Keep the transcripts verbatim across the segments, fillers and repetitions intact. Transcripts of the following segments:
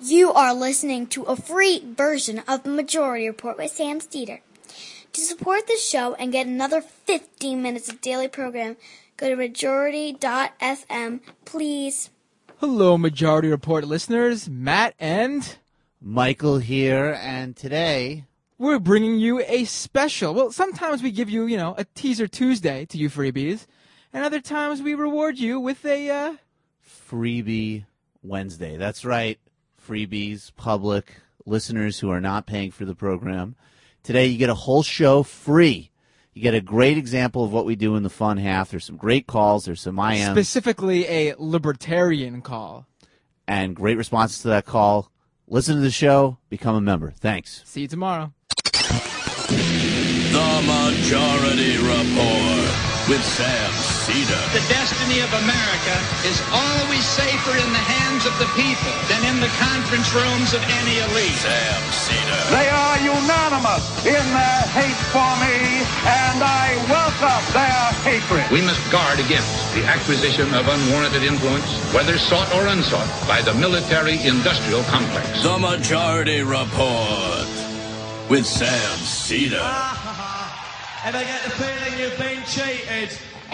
You are listening to a free version of the Majority Report with Sam Steeder. To support the show and get another fifteen minutes of daily program, go to majority dot f m, please. Hello, Majority Report listeners. Matt and Michael here, and today we're bringing you a special. Well, sometimes we give you, you know, a Teaser Tuesday to you freebies, and other times we reward you with a uh... Freebie Wednesday. That's right. Freebies, public, listeners who are not paying for the program. Today you get a whole show free. You get a great example of what we do in the fun half. There's some great calls. There's some I M. Specifically a libertarian call. And great responses to that call. Listen to the show. Become a member. Thanks. See you tomorrow. The Majority Report with Sam Cedar. The destiny of America is always safer in the hands of the people than in the conference rooms of any elite. Sam Cedar. They are unanimous in their hate for me, and I welcome their hatred. We must guard against the acquisition of unwarranted influence, whether sought or unsought, by the military-industrial complex. The Majority Report with Sam Cedar. And I get the feeling you've been cheated.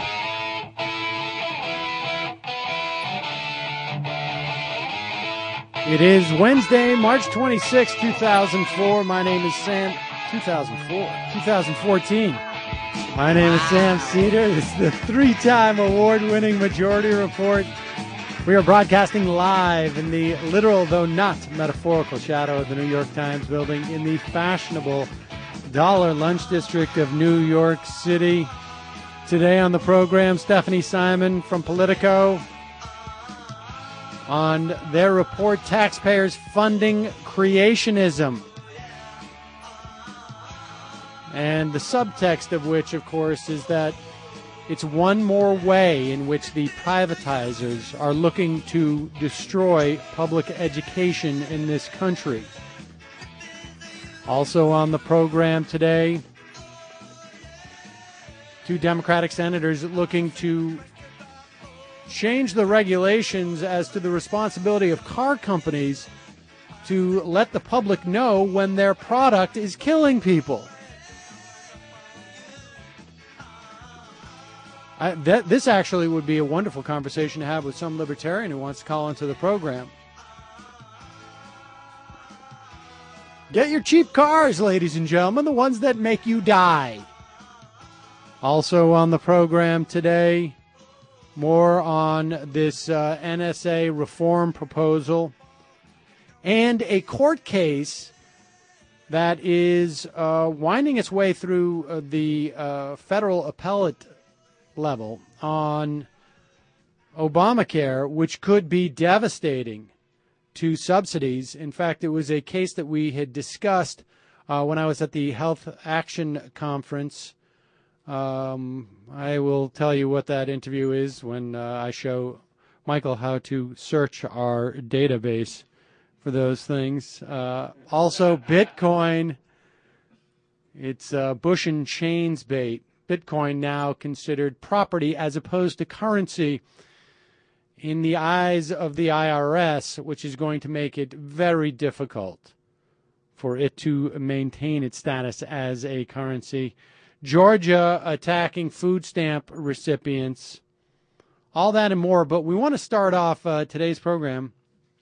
It is Wednesday, March twenty-sixth, two thousand four. My name is Sam. two thousand four. twenty fourteen. My name is Sam Cedar. This is the three-time award-winning Majority Report. We are broadcasting live in the literal, though not metaphorical, shadow of the New York Times building in the fashionable Dollar Lunch District of New York City. Today on the program, Stephanie Simon from Politico on their report, Taxpayers Funding Creationism. And the subtext of which, of course, is that it's one more way in which the privatizers are looking to destroy public education in this country. Also on the program today, two Democratic senators looking to change the regulations as to the responsibility of car companies to let the public know when their product is killing people. I, that, this actually would be a wonderful conversation to have with some libertarian who wants to call into the program. Get your cheap cars, ladies and gentlemen, the ones that make you die. Also on the program today, more on this uh, N S A reform proposal and a court case that is uh, winding its way through uh, the uh, federal appellate level on Obamacare, which could be devastating to subsidies. In fact, it was a case that we had discussed uh, when I was at the Health Action Conference. Um, I will tell you what that interview is when uh, I show Michael how to search our database for those things. Uh, also, Bitcoin. It's uh, Bush and Chains bait. Bitcoin now considered property as opposed to currency in the eyes of the I R S, which is going to make it very difficult for it to maintain its status as a currency. Georgia attacking food stamp recipients. All that and more, but we want to start off uh, today's program.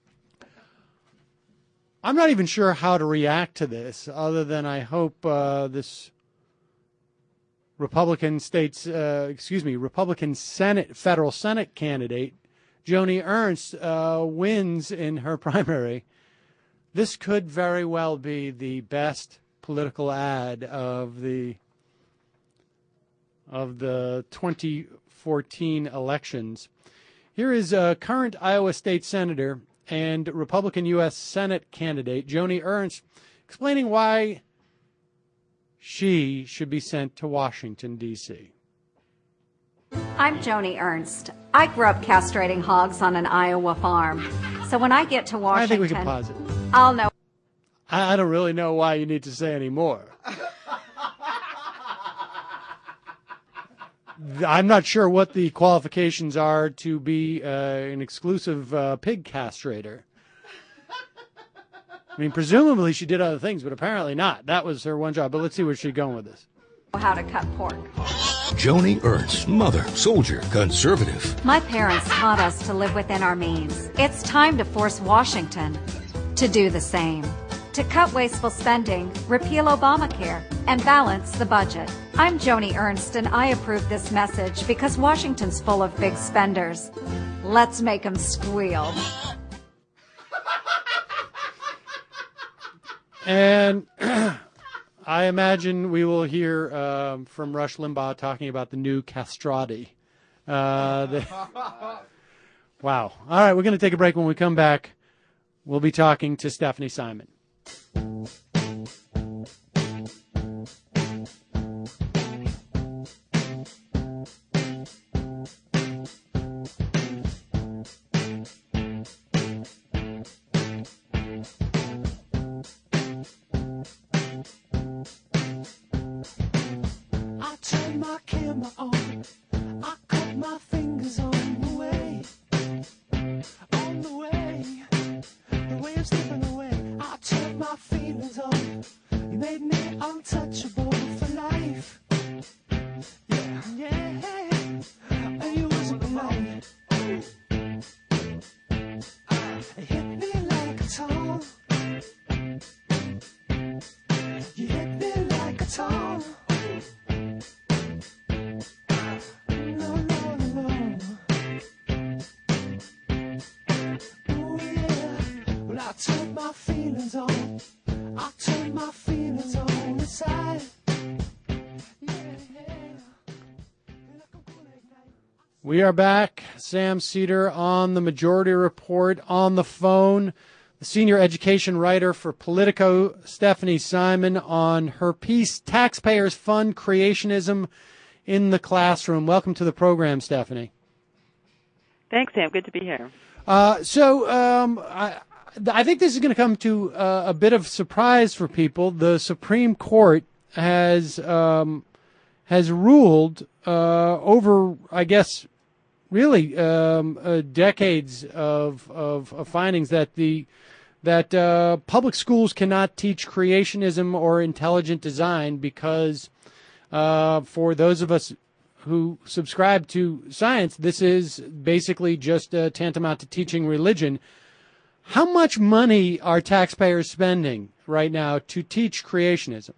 I'm not even sure how to react to this, other than I hope uh, this Republican states, uh, excuse me, Republican Senate, federal Senate candidate, Joni Ernst, uh, wins in her primary. This could very well be the best political ad of the of the twenty fourteen elections. Here is a current Iowa State Senator and Republican U S Senate candidate, Joni Ernst, explaining why she should be sent to Washington, D C I'm Joni Ernst. I grew up castrating hogs on an Iowa farm. So when I get to Washington, I think we can pause it. I'll know. I don't really know why you need to say any more. I'm not sure what the qualifications are to be uh, an exclusive uh, pig castrator. I mean, presumably she did other things, but apparently not. That was her one job. But let's see where she's going with this. How to cut pork. Joni Ernst, mother, soldier, conservative. My parents taught us to live within our means. It's time to force Washington to do the same. To cut wasteful spending, repeal Obamacare, and balance the budget. I'm Joni Ernst, and I approve this message because Washington's full of big spenders. Let's make them squeal. And I imagine we will hear um, from Rush Limbaugh talking about the new castrati. Uh, the... Wow. All right, we're going to take a break. When we come back, we'll be talking to Stephanie Simon. We are back. Sam Seder on the Majority Report. On the phone, the senior education writer for Politico, Stephanie Simon, on her piece, Taxpayers Fund Creationism in the Classroom. Welcome to the program, Stephanie. Thanks, Sam. Good to be here. Uh, so um, I, I think this is going to come to uh, a bit of surprise for people. The Supreme Court has um, has ruled uh, over, I guess, really um, uh, decades of, of of findings that the that uh, public schools cannot teach creationism or intelligent design because uh, for those of us who subscribe to science, this is basically just uh, tantamount to teaching religion. How much money are taxpayers spending right now to teach creationism?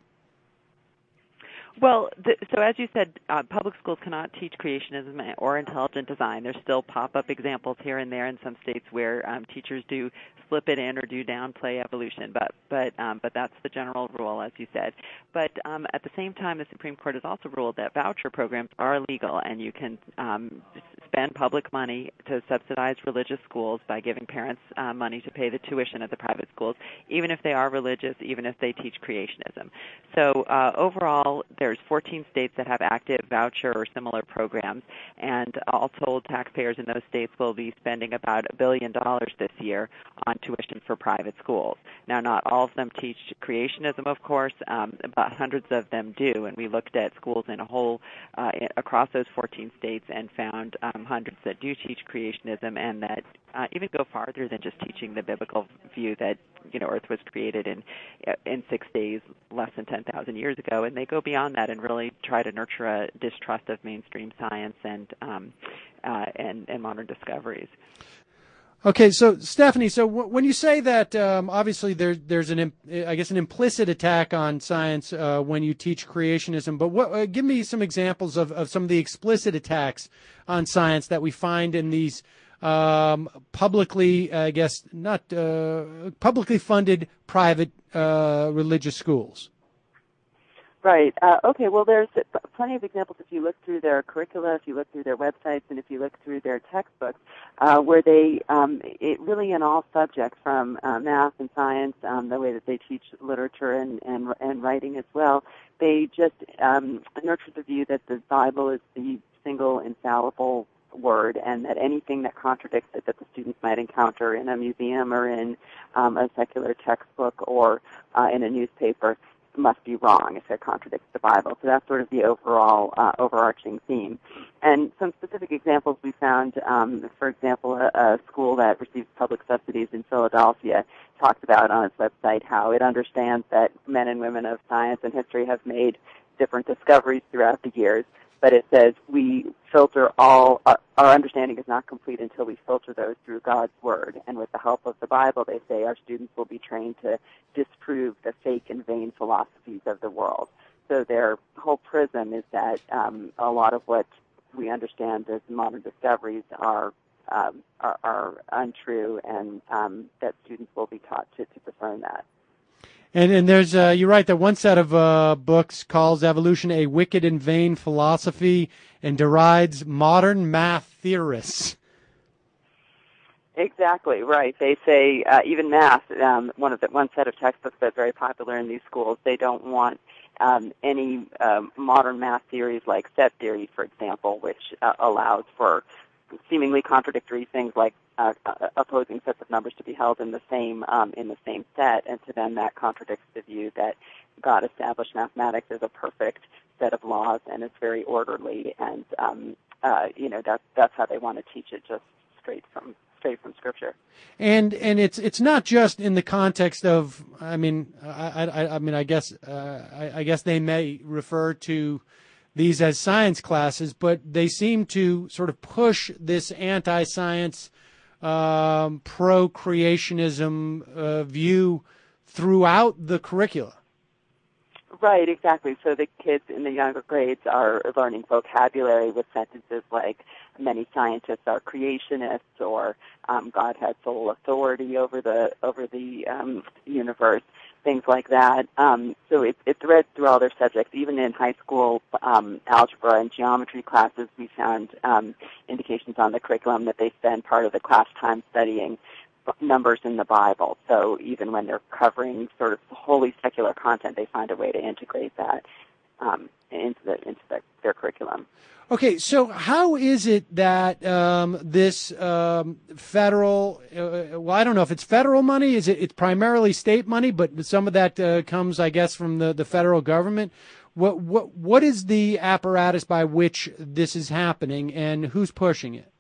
Well, the, so as you said, uh, public schools cannot teach creationism or intelligent design. There's still pop-up examples here and there in some states where um, teachers do slip it in or do downplay evolution, but but um, but that's the general rule, as you said. But um, at the same time, the Supreme Court has also ruled that voucher programs are illegal, and you can um, spend public money to subsidize religious schools by giving parents uh, money to pay the tuition at the private schools, even if they are religious, even if they teach creationism. So uh, overall, there's fourteen states that have active voucher or similar programs, and all told, taxpayers in those states will be spending about a billion dollars this year on tuition for private schools. Now, not all of them teach creationism, of course, um, but hundreds of them do, and we looked at schools in a whole uh, across those fourteen states and found um, hundreds that do teach creationism and that uh, even go farther than just teaching the biblical view that, you know, Earth was created in in six days less than ten thousand years ago, and they go beyond that and really try to nurture a distrust of mainstream science and um, uh, and, and modern discoveries. Okay, so Stephanie, so w- when you say that, um, obviously there, there's an, imp- I guess, an implicit attack on science uh, when you teach creationism. But what, uh, give me some examples of, of some of the explicit attacks on science that we find in these um, publicly, I guess, not uh, publicly funded private uh, religious schools. Right. Uh, okay. Well, there's plenty of examples if you look through their curricula, if you look through their websites, and if you look through their textbooks, uh, where they um, it really in all subjects from uh, math and science, um, the way that they teach literature and, and and writing as well, they just um, nurture the view that the Bible is the single infallible word, and that anything that contradicts it that the students might encounter in a museum or in um, a secular textbook or uh, in a newspaper must be wrong if it contradicts the Bible. So that's sort of the overall uh, overarching theme. And some specific examples we found, um, for example, a, a school that receives public subsidies in Philadelphia talks about on its website how it understands that men and women of science and history have made different discoveries throughout the years, but it says we filter all, our, our understanding is not complete until we filter those through God's Word. And with the help of the Bible, they say our students will be trained to disprove the fake and vain philosophies of the world. So their whole prism is that um, a lot of what we understand as modern discoveries are um, are, are untrue, and um, that students will be taught to, to discern that. And and there's uh, you're right that one set of uh, books calls evolution a wicked and vain philosophy and derides modern math theorists. Exactly right. They say uh, even math. Um, one of the one set of textbooks that's very popular in these schools. They don't want um, any um, modern math theories like set theory, for example, which uh, allows for seemingly contradictory things like uh, uh, opposing sets of numbers to be held in the same um, in the same set, and to them that contradicts the view that God established mathematics as a perfect set of laws and it's very orderly, and um, uh, you know that's that's how they want to teach it, just straight from straight from Scripture. And and it's it's not just in the context of I mean I I, I mean I guess uh, I, I guess they may refer to these as science classes, but they seem to sort of push this anti-science, um, pro-creationism uh, view throughout the curricula. Right, exactly. So the kids in the younger grades are learning vocabulary with sentences like many scientists are creationists, or um, God had sole authority over the over the um, universe, things like that. Um, so it, it threads through all their subjects. Even in high school um, algebra and geometry classes, we found um, indications on the curriculum that they spend part of the class time studying numbers in the Bible. So even when they're covering sort of wholly secular content, they find a way to integrate that um, into the into the, their curriculum. Okay, so how is it that um, this um, federal, uh, well, I don't know if it's federal money, is it, it's primarily state money, but some of that uh, comes, I guess, from the, the federal government. What, what, what is the apparatus by which this is happening, and who's pushing it?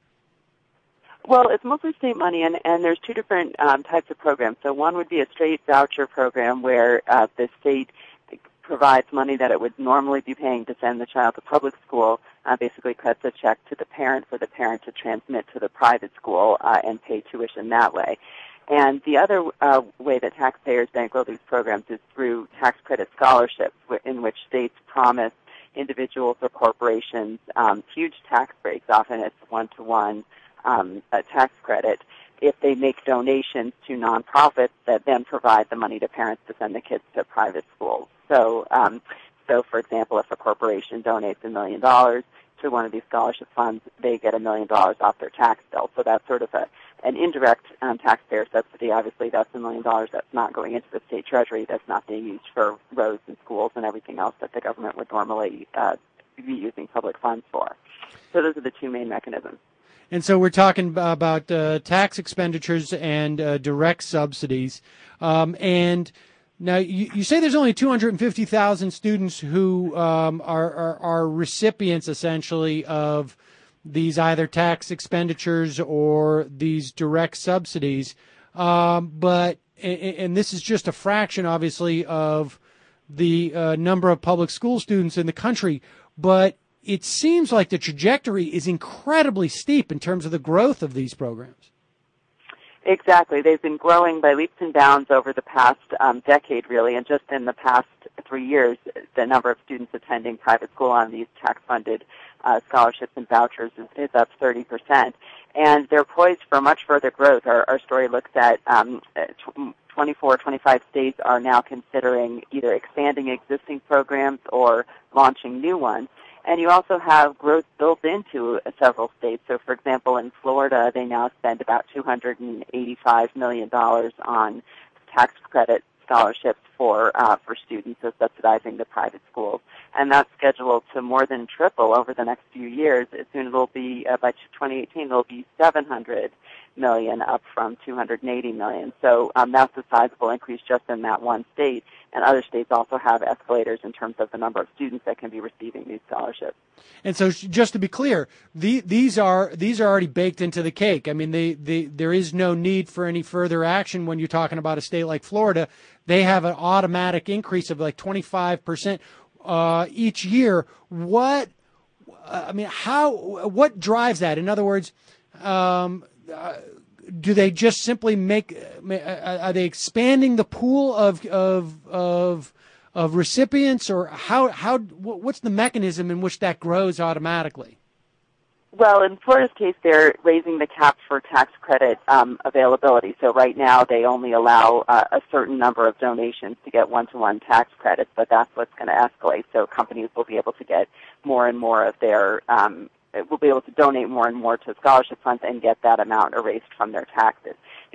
Well, it's mostly state money, and, and there's two different um, types of programs. So one would be a straight voucher program where uh, the state provides money that it would normally be paying to send the child to public school, uh, basically cuts a check to the parent for the parent to transmit to the private school uh, and pay tuition that way. And the other uh, way that taxpayers bankroll these programs is through tax credit scholarships, in which states promise individuals or corporations um, huge tax breaks. Often it's one-to-one um, a tax credit if they make donations to nonprofits that then provide the money to parents to send the kids to private schools. So, um, so for example, if a corporation donates a million dollars to one of these scholarship funds, they get a million dollars off their tax bill. So that's sort of a, an indirect um, taxpayer subsidy. Obviously, that's a million dollars that's not going into the state treasury. That's not being used for roads and schools and everything else that the government would normally uh, be using public funds for. So those are the two main mechanisms. And so we're talking about uh, tax expenditures and uh, direct subsidies. Um, and now you, you say there's only two hundred fifty thousand students who um, are, are, are recipients, essentially, of these either tax expenditures or these direct subsidies. Um, but and, and this is just a fraction, obviously, of the uh, number of public school students in the country. But it seems like the trajectory is incredibly steep in terms of the growth of these programs. Exactly. They've been growing by leaps and bounds over the past um, decade, really, and just in the past three years, the number of students attending private school on these tax-funded uh, scholarships and vouchers is, is up thirty percent. And they're poised for much further growth. Our, our story looks at um, twenty-four, twenty-five states are now considering either expanding existing programs or launching new ones. And you also have growth built into several states. So, for example, in Florida, they now spend about two hundred eighty-five million dollars on tax credit scholarships for uh, for students, so subsidizing the private schools, and that's scheduled to more than triple over the next few years. As soon as it'll be uh, by twenty eighteen, it'll be seven hundred million, up from two hundred eighty million. So um, that's a sizable increase just in that one state. And other states also have escalators in terms of the number of students that can be receiving these scholarships. And so, just to be clear, the, these are these are already baked into the cake. I mean, they, they, there is no need for any further action when you're talking about a state like Florida. They have an automatic increase of like twenty-five percent uh, each year. What, I mean, how, what drives that? In other words, um, uh, do they just simply make? Are they expanding the pool of of of of recipients, or how how what's the mechanism in which that grows automatically? Well, in Florida's case, they're raising the cap for tax credit um, availability. So right now, they only allow uh, a certain number of donations to get one-to-one tax credits, but that's what's going to escalate. So companies will be able to get more and more of their um, will be able to donate more and more to scholarship funds and get that amount erased from their taxes.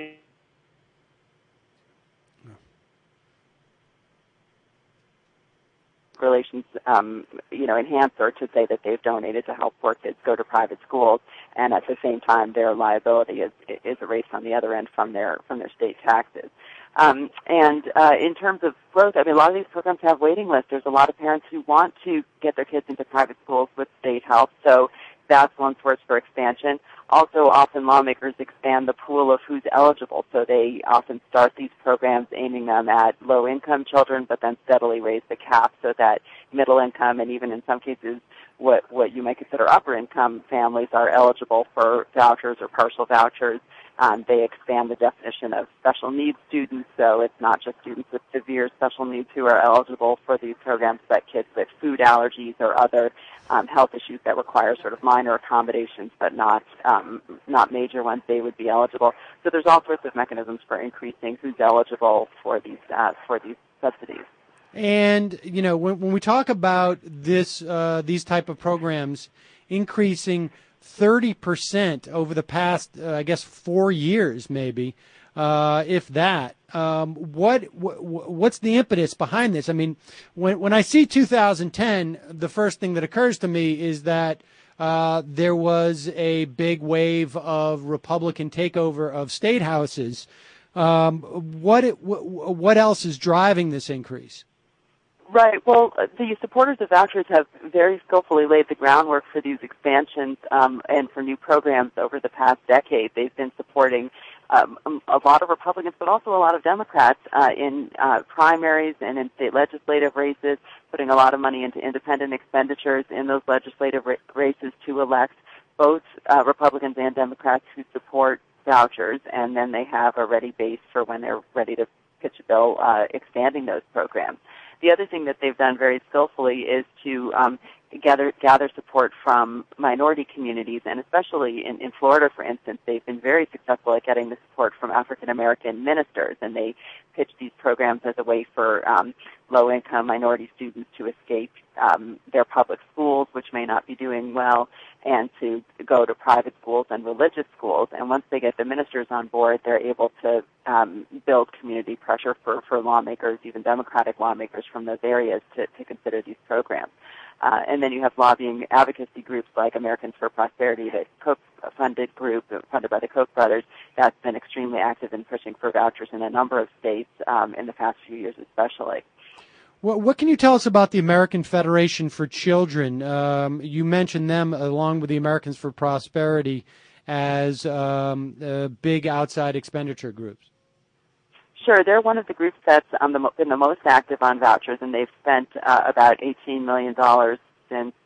Relations, um, you know, enhancer to say that they've donated to help poor kids go to private schools, and at the same time, their liability is is erased on the other end from their from their state taxes. Um, and uh, in terms of growth, I mean, a lot of these programs have waiting lists. There's a lot of parents who want to get their kids into private schools with state help, so that's one source for expansion. Also, often lawmakers expand the pool of who's eligible, so they often start these programs aiming them at low-income children, but then steadily raise the cap so that middle-income and even in some cases what, what you might consider upper-income families are eligible for vouchers or partial vouchers. Um, they expand the definition of special needs students, so it's not just students with severe special needs who are eligible for these programs, but kids with food allergies or other um, health issues that require sort of minor accommodations, but not um, not major ones. They would be eligible. So there's all sorts of mechanisms for increasing who's eligible for these uh, for these subsidies. And you know, when, when we talk about this uh, these type of programs increasing thirty percent over the past, uh, I guess, four years, maybe, uh, if that. Um, what, what what's the impetus behind this? I mean, when when I see two thousand ten, the first thing that occurs to me is that uh, there was a big wave of Republican takeover of state houses. Um, what it, what else is driving this increase? Right. Well, the supporters of vouchers have very skillfully laid the groundwork for these expansions um, and for new programs over the past decade. They've been supporting um, a lot of Republicans, but also a lot of Democrats uh, in uh, primaries and in state legislative races, putting a lot of money into independent expenditures in those legislative ra- races to elect both uh, Republicans and Democrats who support vouchers, and then they have a ready base for when they're ready to pitch a bill uh, expanding those programs. The other thing that they've done very skillfully is to um, gather gather support from minority communities, and especially in, in Florida, for instance, they've been very successful at getting the support from African American ministers, and they pitch these programs as a way for um, low-income minority students to escape um, their public schools, which may not be doing well, and to go to private schools and religious schools. And once they get the ministers on board, they're able to um, build community pressure for, for lawmakers, even Democratic lawmakers from those areas, to, to consider these programs. Uh, and then you have lobbying advocacy groups like Americans for Prosperity, the Koch-funded group, funded by the Koch brothers, that's been extremely active in pushing for vouchers in a number of states um, in the past few years especially. What, what can you tell us about the American Federation for Children? Um, you mentioned them along with the Americans for Prosperity as um, uh, big outside expenditure groups. Sure, they're one of the groups that's um, the, been the most active on vouchers, and they've spent uh, about eighteen million dollars since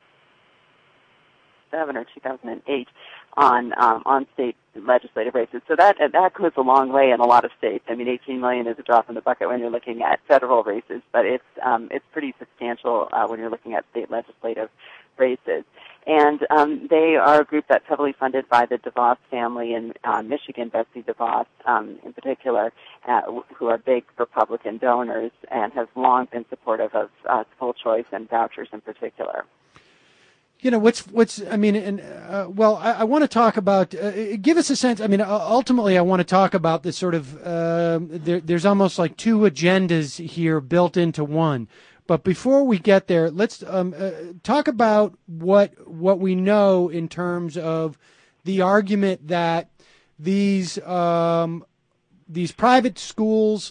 seven or two thousand eight on um, on state legislative races. So that that goes a long way in a lot of states. I mean, eighteen million dollars is a drop in the bucket when you're looking at federal races, but it's um, it's pretty substantial uh, when you're looking at state legislative races. And um, they are a group that's heavily funded by the DeVos family in uh, Michigan, Betsy DeVos um, in particular, uh, who are big Republican donors and have long been supportive of uh, school choice and vouchers in particular. You know, what's, what's, I mean, and, uh, well, I, I want to talk about, uh, give us a sense, I mean, ultimately I want to talk about this sort of, uh, there, there's almost like two agendas here built into one. But before we get there, let's um, uh, talk about what, what we know in terms of the argument that these, um, these private schools,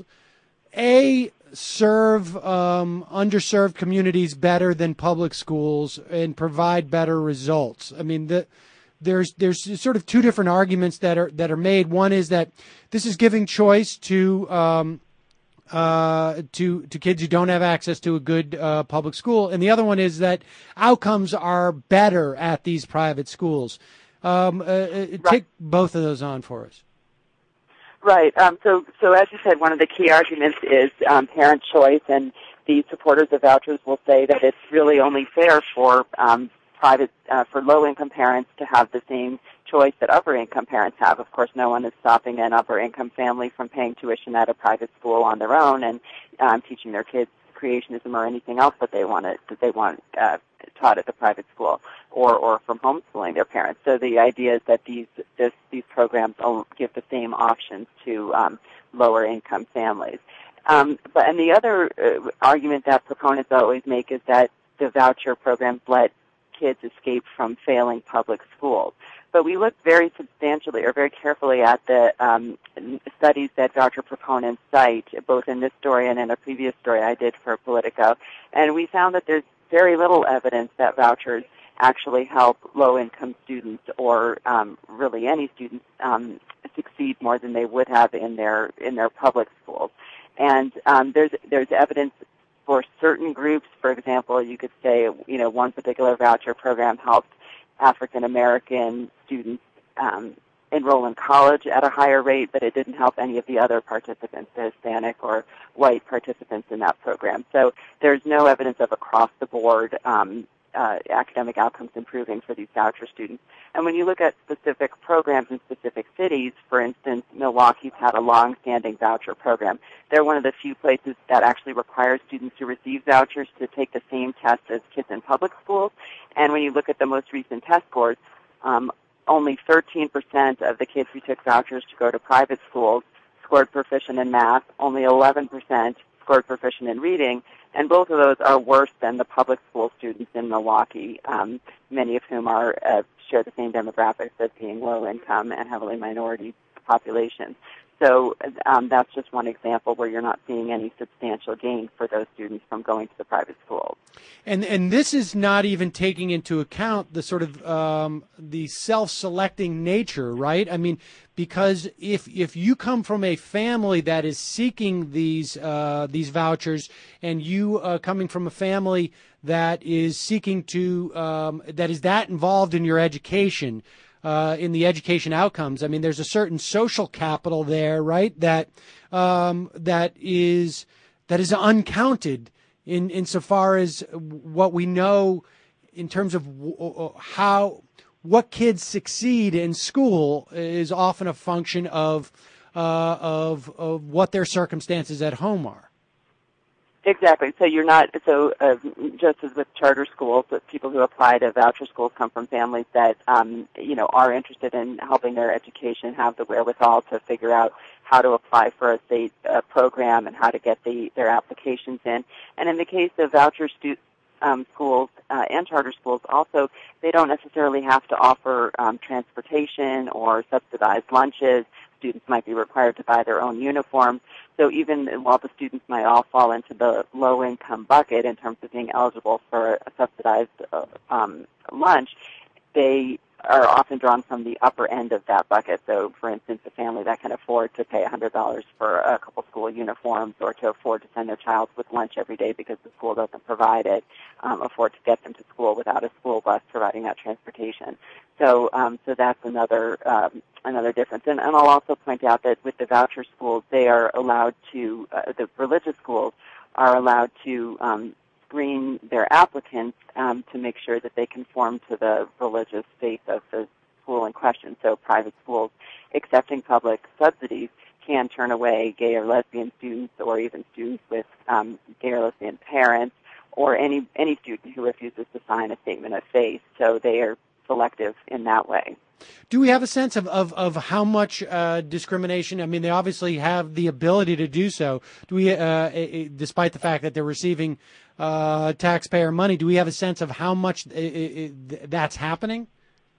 A, serve um, underserved communities better than public schools and provide better results. I mean, the, there's there's sort of two different arguments that are that are made. One is that this is giving choice to um, uh, to to kids who don't have access to a good uh, public school, and the other one is that outcomes are better at these private schools. Um, uh, right. Take both of those on for us. Right. Um, so, so as you said, one of the key arguments is um, parent choice, and the supporters of vouchers will say that it's really only fair for um, private, uh, for low-income parents to have the same choice that upper-income parents have. Of course, no one is stopping an upper-income family from paying tuition at a private school on their own and um, teaching their kids creationism or anything else that they want to, that they want uh, taught at the private school, or or from homeschooling their parents. So the idea is that these this, these programs give the same options to um, lower income families. Um, but and the other uh, argument that proponents always make is that the voucher programs let kids escape from failing public schools. But we looked very substantially or very carefully at the um, studies that voucher proponents cite, both in this story and in a previous story I did for Politico, and we found that there's very little evidence that vouchers actually help low-income students or um, really any students um, succeed more than they would have in their in their public schools. And um, there's there's evidence for certain groups. For example, you could say, you know, one particular voucher program helped African American students um, enroll in college at a higher rate, but it didn't help any of the other participants, the Hispanic or white participants in that program. So there's no evidence of across-the-board um, uh, academic outcomes improving for these voucher students. And when you look at specific programs in specific cities, for instance, Milwaukee's had a long-standing voucher program. They're one of the few places that actually requires students who receive vouchers to take the same test as kids in public schools. And when you look at the most recent test scores, um, only thirteen percent of the kids who took vouchers to go to private schools scored proficient in math, only eleven percent scored proficient in reading, and both of those are worse than the public school students in Milwaukee, um, many of whom are uh, share the same demographics as being low-income and heavily minority populations. So um, that's just one example where you're not seeing any substantial gain for those students from going to the private schools. And and this is not even taking into account the sort of um, the self-selecting nature, right? I mean, because if if you come from a family that is seeking these uh, these vouchers, and you uh, coming from a family that is seeking to um, that is that involved in your education. Uh, in the education outcomes, I mean, there's a certain social capital there, right? That um, that is that is uncounted in insofar as what we know in terms of w- how what kids succeed in school is often a function of uh, of of what their circumstances at home are. Exactly. So you're not, so uh, just as with charter schools, that people who apply to voucher schools come from families that, um, you know, are interested in helping their education, have the wherewithal to figure out how to apply for a state uh, program and how to get the, their applications in. And in the case of voucher stu- um, schools uh, and charter schools, also, they don't necessarily have to offer um, transportation or subsidized lunches. Students might be required to buy their own uniforms. So even while the students might all fall into the low-income bucket in terms of being eligible for a subsidized uh, um, lunch, they are often drawn from the upper end of that bucket. So, for instance, a family that can afford to pay one hundred dollars for a couple school uniforms or to afford to send their child with lunch every day because the school doesn't provide it, um, afford to get them to school without a school bus providing that transportation. So, um, so that's another um, another difference. And, and I'll also point out that with the voucher schools, they are allowed to, uh, the religious schools are allowed to um, screen their applicants um, to make sure that they conform to the religious faith of the school in question. So private schools accepting public subsidies can turn away gay or lesbian students or even students with um, gay or lesbian parents or any any student who refuses to sign a statement of faith. So they are selective in that way. Do we have a sense of, of, of how much uh, discrimination? I mean, they obviously have the ability to do so. Do we, uh, despite the fact that they're receiving uh, taxpayer money, do we have a sense of how much that's happening?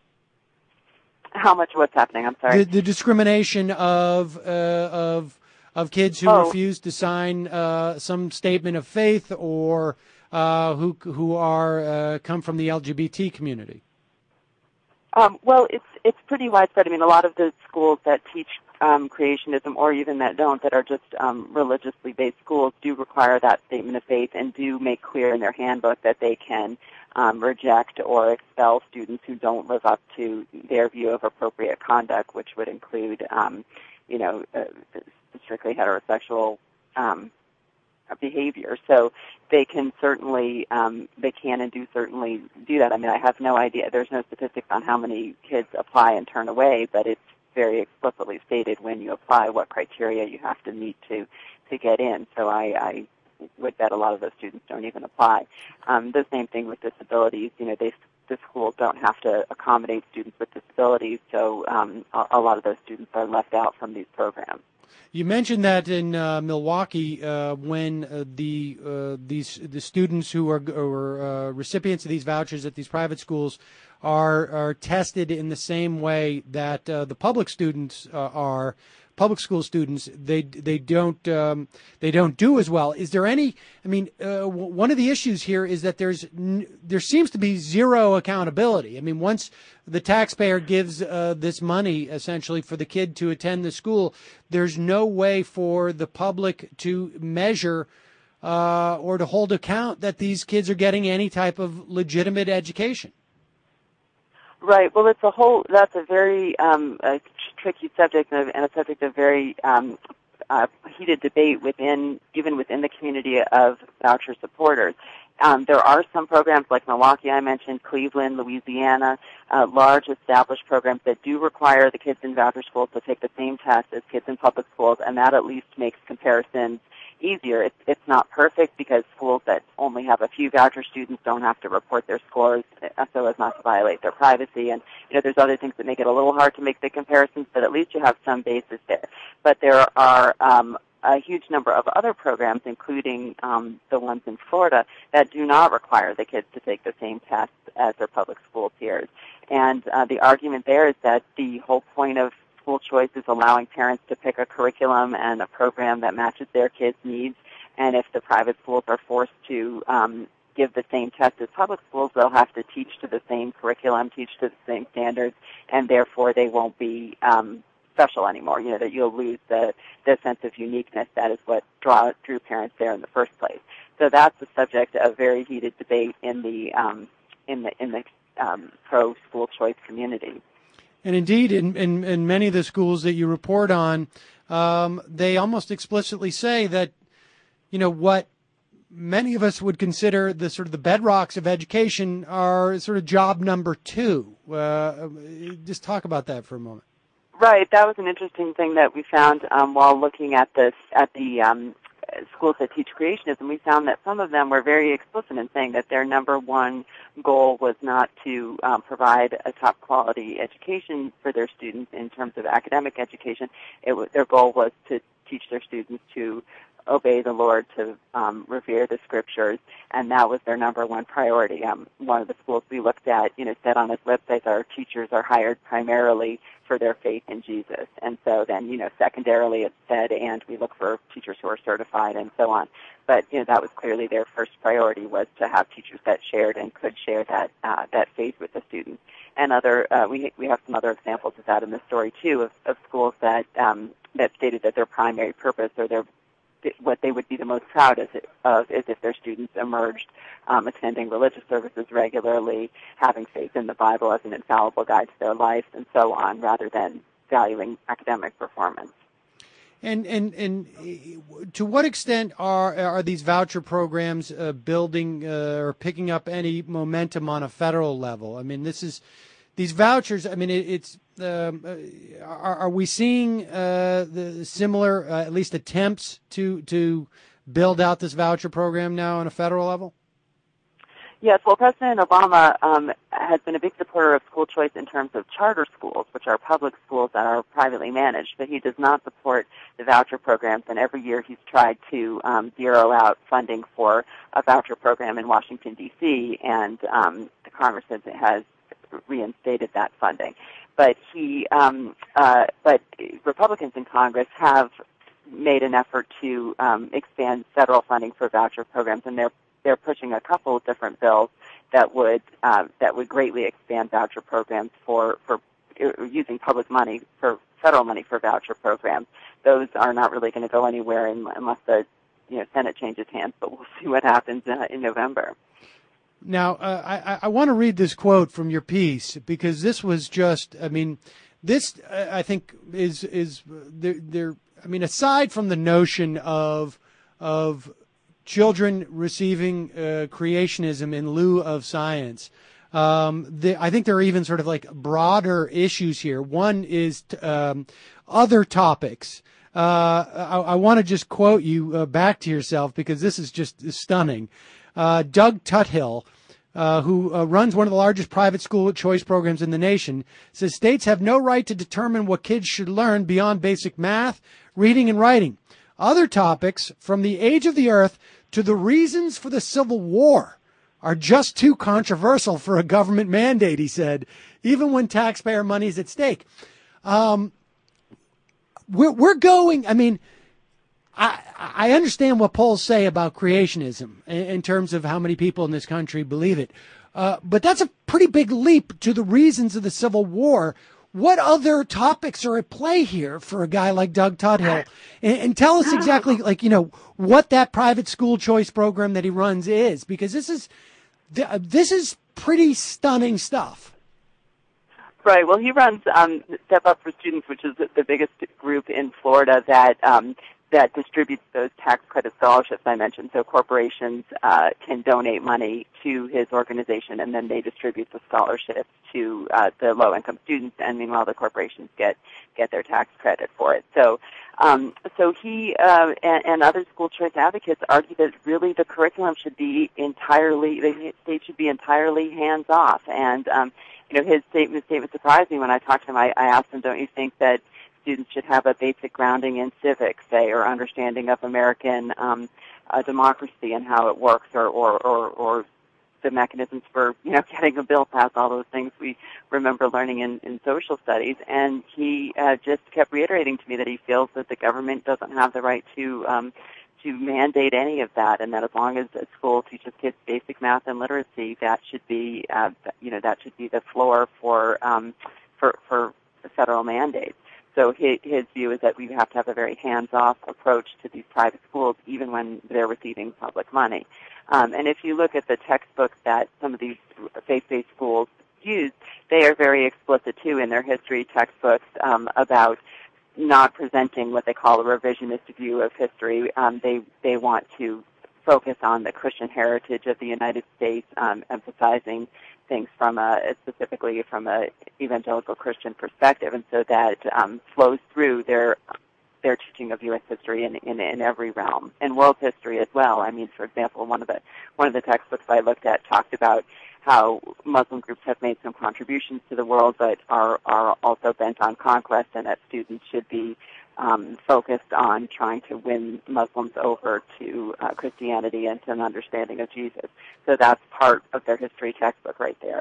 How much what's happening? I'm sorry. The, the discrimination of uh, of of kids who oh. refuse to sign uh, some statement of faith, or uh, who who are uh, come from the L G B T community. Um, well, it's it's pretty widespread. I mean, a lot of the schools that teach um, creationism, or even that don't, that are just um, religiously based schools, do require that statement of faith and do make clear in their handbook that they can um, reject or expel students who don't live up to their view of appropriate conduct, which would include, um, you know, uh, strictly heterosexual um, behavior. So they can certainly, um, they can and do certainly do that. I mean, I have no idea. There's no statistics on how many kids apply and turn away, but it's very explicitly stated when you apply what criteria you have to meet to, to get in. So I, I would bet a lot of those students don't even apply. Um, the same thing with disabilities. You know, they, the schools don't have to accommodate students with disabilities, so um, a, a lot of those students are left out from these programs. You mentioned that in uh, Milwaukee, uh, when uh, the uh, these the students who are, are uh, recipients of these vouchers at these private schools are are tested in the same way that uh, the public students uh, are. Public school students, they they don't um, they don't do as well. Is there any? I mean, uh, w- one of the issues here is that there's n- there seems to be zero accountability. I mean, once the taxpayer gives uh, this money essentially for the kid to attend the school, there's no way for the public to measure uh, or to hold account that these kids are getting any type of legitimate education. Right. Well, it's a whole. That's a very um, a tricky subject and a, and a subject of very um, uh, heated debate within, even within the community of voucher supporters. Um, there are some programs like Milwaukee, I mentioned, Cleveland, Louisiana, uh, large established programs that do require the kids in voucher schools to take the same test as kids in public schools, and that at least makes comparisons easier. It's, it's not perfect because schools that only have a few voucher students don't have to report their scores so as not to violate their privacy. And, you know, there's other things that make it a little hard to make the comparisons, but at least you have some basis there. But there are um, a huge number of other programs, including um, the ones in Florida, that do not require the kids to take the same tests as their public school peers. And uh, the argument there is that the whole point of school choice is allowing parents to pick a curriculum and a program that matches their kids' needs. And if the private schools are forced to um, give the same test as public schools, they'll have to teach to the same curriculum, teach to the same standards, and therefore they won't be um, special anymore. You know, that you'll lose the, the sense of uniqueness that is what draw, drew parents there in the first place. So that's the subject of very heated debate in the um, in the in the um, pro-school choice community. And indeed, in, in, in many of the schools that you report on, um, they almost explicitly say that, you know, what many of us would consider the sort of the bedrocks of education are sort of job number two. Uh, just talk about that for a moment. Right. That was an interesting thing that we found um, while looking at this at the um, schools that teach creationism. We found that some of them were very explicit in saying that their number one goal was not to um, provide a top quality education for their students in terms of academic education. It was, their goal was to teach their students to obey the Lord, to um, revere the scriptures, and that was their number one priority. Um, one of the schools we looked at, you know, said on its website our teachers are hired primarily for their faith in Jesus. And so then, you know, secondarily it said, and we look for teachers who are certified and so on. But, you know, that was clearly their first priority, was to have teachers that shared and could share that uh, that faith with the students. And other, uh, we we have some other examples of that in the story too, of, of schools that um, that stated that their primary purpose or their what they would be the most proud of is if their students emerged um, attending religious services regularly, having faith in the Bible as an infallible guide to their life, and so on, rather than valuing academic performance. And and and to what extent are are these voucher programs uh, building uh, or picking up any momentum on a federal level? I mean, this is these vouchers. I mean, it, it's um, uh, are, are we seeing uh, the similar uh, at least attempts to to build out this voucher program now on a federal level? Yes, well, President Obama um, has been a big supporter of school choice in terms of charter schools, which are public schools that are privately managed, but he does not support the voucher programs, and every year he's tried to um, zero out funding for a voucher program in Washington, D C, and um, the Congress has, has reinstated that funding. But he, um, uh, but Republicans in Congress have made an effort to um, expand federal funding for voucher programs, and they're they're pushing a couple of different bills that would um, that would greatly expand voucher programs for for uh, using public money for federal money for voucher programs. Those are not really going to go anywhere in, unless the you know Senate changes hands, but we'll see what happens uh, in November. Now, uh, I, I want to read this quote from your piece, because this was just, I mean, this, uh, I think, is, is there, there, I mean, aside from the notion of, of children receiving uh, creationism in lieu of science, um, the, I think there are even sort of like broader issues here. One is t- um, other topics. Uh, I, I want to just quote you uh, back to yourself, because this is just stunning. Uh, Doug Tuthill, uh, who uh, runs one of the largest private school choice programs in the nation, says states have no right to determine what kids should learn beyond basic math, reading, and writing. Other topics, from the age of the earth to the reasons for the Civil War, are just too controversial for a government mandate, he said, even when taxpayer money is at stake. Um, we're, we're going, I mean, I, I understand what polls say about creationism in, in terms of how many people in this country believe it. Uh, but that's a pretty big leap to the reasons of the Civil War. What other topics are at play here for a guy like Doug Tuthill? And, and tell us exactly, like, you know, what that private school choice program that he runs is, because this is, this is pretty stunning stuff. Right. Well, he runs um, Step Up for Students, which is the biggest group in Florida that um, that distributes those tax credit scholarships I mentioned. So corporations uh, can donate money to his organization, and then they distribute the scholarships to uh, the low-income students, and meanwhile the corporations get get their tax credit for it. So, um, so he uh, and, and other school choice advocates argue that really the curriculum should be entirely, the state should be entirely hands-off. And um, you know, his statement statement surprised me when I talked to him. I, I asked him, "Don't you think that students should have a basic grounding in civics, say, or understanding of American um, uh, democracy and how it works, or, or, or, or the mechanisms for, you know, getting a bill passed, all those things we remember learning in, in social studies?" And he uh, just kept reiterating to me that he feels that the government doesn't have the right to um, to mandate any of that, and that as long as a school teaches kids basic math and literacy, that should be, uh, you know, that should be the floor for um, for for federal mandates. So his, his view is that we have to have a very hands-off approach to these private schools, even when they're receiving public money. Um, and if you look at the textbooks that some of these faith-based schools use, they are very explicit, too, in their history textbooks um, about not presenting what they call a revisionist view of history. Um, they, they want to focus on the Christian heritage of the United States, um, emphasizing things from a, specifically from a evangelical Christian perspective, and so that um, flows through their their teaching of U S history in, in in every realm, and world history as well. I mean, for example, one of the one of the textbooks I looked at talked about how Muslim groups have made some contributions to the world, but are are also bent on conquest, and that students should be um, focused on trying to win Muslims over to uh, Christianity and to an understanding of Jesus. So that's part of their history textbook right there.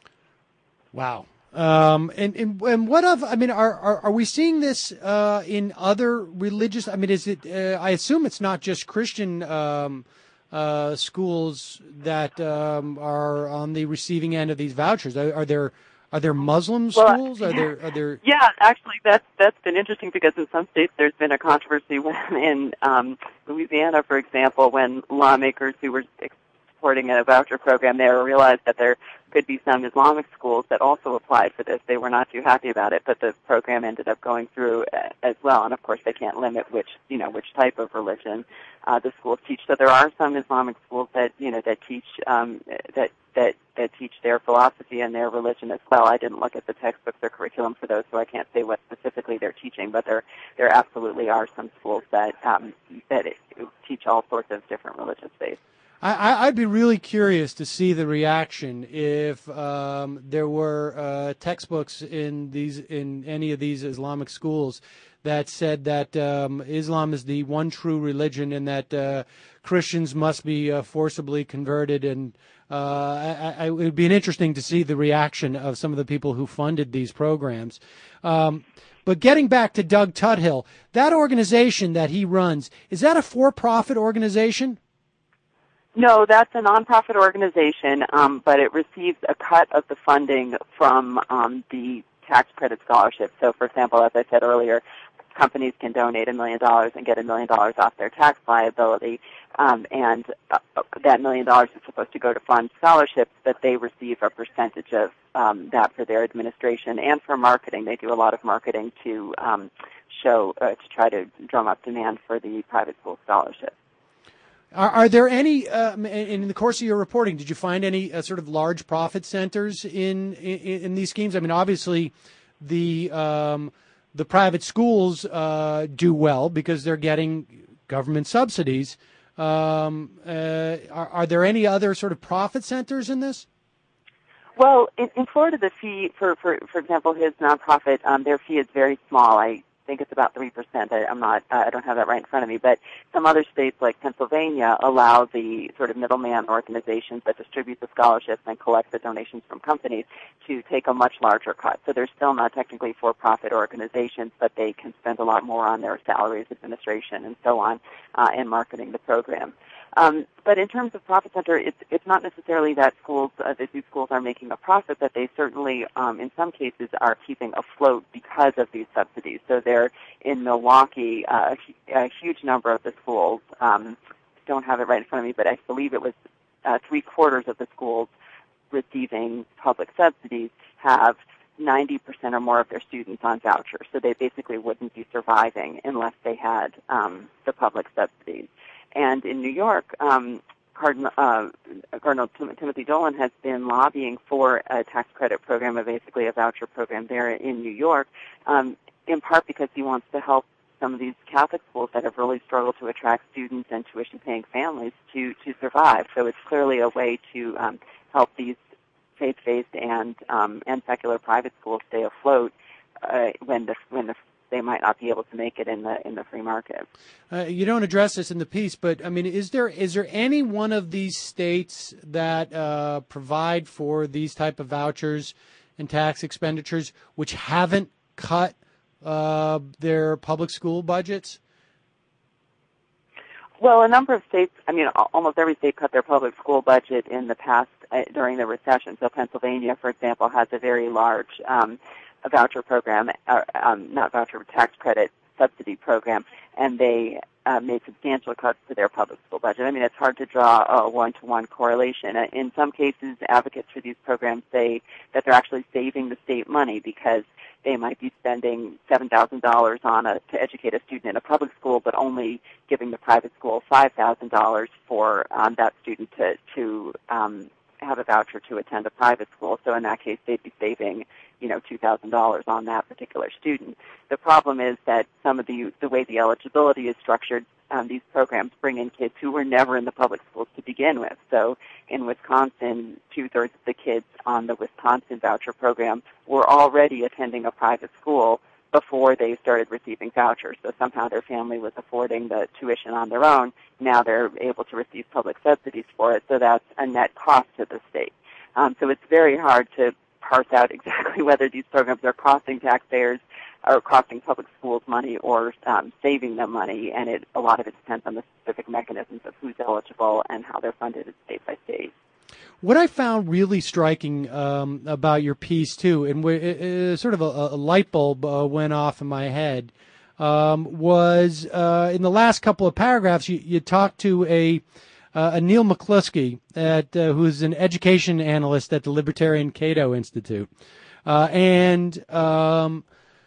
Wow. Um, and, and and what of? I mean, are are, are we seeing this uh, in other religious? I mean, is it? Uh, I assume it's not just Christian um, uh, schools that um, are on the receiving end of these vouchers. Are, are there are there Muslim schools? Well, are there are there? Yeah, actually, that's that's been interesting, because in some states there's been a controversy when in um, Louisiana, for example, when lawmakers who were supporting a voucher program there realized that there could be some Islamic schools that also applied for this. They were not too happy about it, but the program ended up going through uh, as well. And of course, they can't limit which, you know, which type of religion uh, the schools teach. So there are some Islamic schools that, you know, that teach um, that that that teach their philosophy and their religion as well. I didn't look at the textbooks or curriculum for those, so I can't say what specifically they're teaching. But there there absolutely are some schools that um, that teach all sorts of different religious faiths. I, I'd be really curious to see the reaction if um, there were uh, textbooks in these in any of these Islamic schools that said that um, Islam is the one true religion and that uh, Christians must be uh, forcibly converted. And uh, I, I, it would be interesting to see the reaction of some of the people who funded these programs. Um, but getting back to Doug Tuthill, that organization that he runs, is that a for-profit organization? No, that's a nonprofit organization, um, but it receives a cut of the funding from um, the tax credit scholarship. So, for example, as I said earlier, companies can donate a million dollars and get a million dollars off their tax liability, um, and uh, that million dollars is supposed to go to fund scholarships, but they receive a percentage of um, that for their administration and for marketing. They do a lot of marketing to um, show, uh, to try to drum up demand for the private school scholarships. Are, are there any, um, in, in the course of your reporting, did you find any uh, sort of large profit centers in, in, in these schemes? I mean, obviously, the um, the private schools uh, do well because they're getting government subsidies. Um, uh, are, are there any other sort of profit centers in this? Well, in, in Florida, the fee, for, for, for example, his nonprofit, um, their fee is very small. I think it's about three percent. I, I'm not, uh, I don't have that right in front of me. But some other states like Pennsylvania allow the sort of middleman organizations that distribute the scholarships and collect the donations from companies to take a much larger cut. So they're still not technically for-profit organizations, but they can spend a lot more on their salaries, administration, and so on, uh, and marketing the program. Um, but in terms of profit center, it's it's not necessarily that schools, uh, that these schools are making a profit, but they certainly, um, in some cases, are keeping afloat because of these subsidies. So they're in Milwaukee, uh, a, a huge number of the schools, um, don't have it right in front of me, but I believe it was uh, three quarters of the schools receiving public subsidies have ninety percent or more of their students on vouchers. So they basically wouldn't be surviving unless they had um, the public subsidies. And in New York, um, Cardinal, uh, Cardinal Tim- Timothy Dolan has been lobbying for a tax credit program, or basically a voucher program there in New York, um, in part because he wants to help some of these Catholic schools that have really struggled to attract students and tuition-paying families to, to survive. So it's clearly a way to um, help these faith-based and um, and secular private schools stay afloat uh, when the when the they might not be able to make it in the in the free market. Uh, you don't address this in the piece, but I mean, is there is there any one of these states that uh, provide for these type of vouchers and tax expenditures which haven't cut uh, their public school budgets? Well, a number of states, I mean, almost every state cut their public school budget in the past uh, during the recession. So Pennsylvania, for example, has a very large um, a voucher program, uh, um, not voucher, tax credit subsidy program, and they uh, made substantial cuts to their public school budget. I mean, it's hard to draw a one-to-one correlation. In some cases, advocates for these programs say that they're actually saving the state money because they might be spending seven thousand dollars on a to educate a student in a public school, but only giving the private school five thousand dollars for um, that student to to um, have a voucher to attend a private school. So in that case, they'd be saving, you know, two thousand dollars on that particular student. The problem is that some of the the way the eligibility is structured, um, these programs bring in kids who were never in the public schools to begin with. So in Wisconsin, two-thirds of the kids on the Wisconsin voucher program were already attending a private school before they started receiving vouchers. So somehow their family was affording the tuition on their own. Now they're able to receive public subsidies for it, so that's a net cost to the state. Um, so it's very hard to parse out exactly whether these programs are costing taxpayers or costing public schools money or um, saving them money, and it, a lot of it depends on the specific mechanisms of who's eligible and how they're funded state by state. What I found really striking um, about your piece, too, and w- it, it, sort of a, a light bulb uh, went off in my head, um, was uh, in the last couple of paragraphs, you, you talked to a Uh, a Neil McCluskey, at, uh, who's an education analyst at the Libertarian Cato Institute. Uh, and um,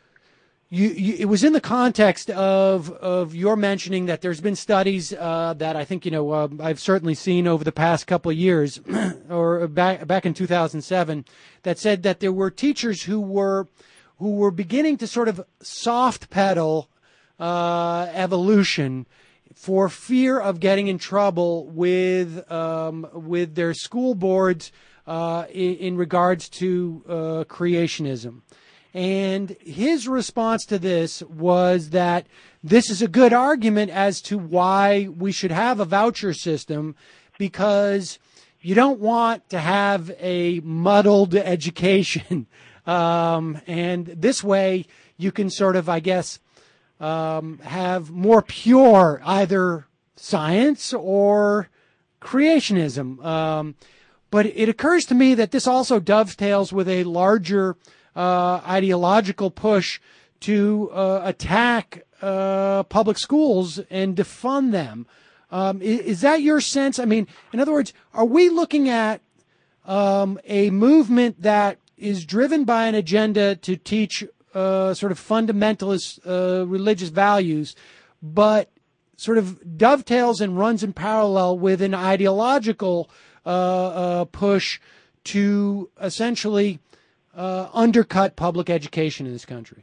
you, you, it was in the context of of your mentioning that there's been studies uh, that I think, you know, uh, I've certainly seen over the past couple of years, or back, back in two thousand seven, that said that there were teachers who were, who were beginning to sort of soft pedal uh, evolution for fear of getting in trouble with um, with their school boards uh, in, in regards to uh, creationism. And his response to this was that this is a good argument as to why we should have a voucher system, because you don't want to have a muddled education. Um, and this way you can sort of, I guess, um, have more pure either science or creationism. Um, but it occurs to me that this also dovetails with a larger uh, ideological push to uh, attack uh, public schools and defund them. Um, is, is that your sense? I mean, in other words, are we looking at um, a movement that is driven by an agenda to teach uh, sort of fundamentalist uh, religious values, but sort of dovetails and runs in parallel with an ideological uh, uh, push to essentially uh, undercut public education in this country?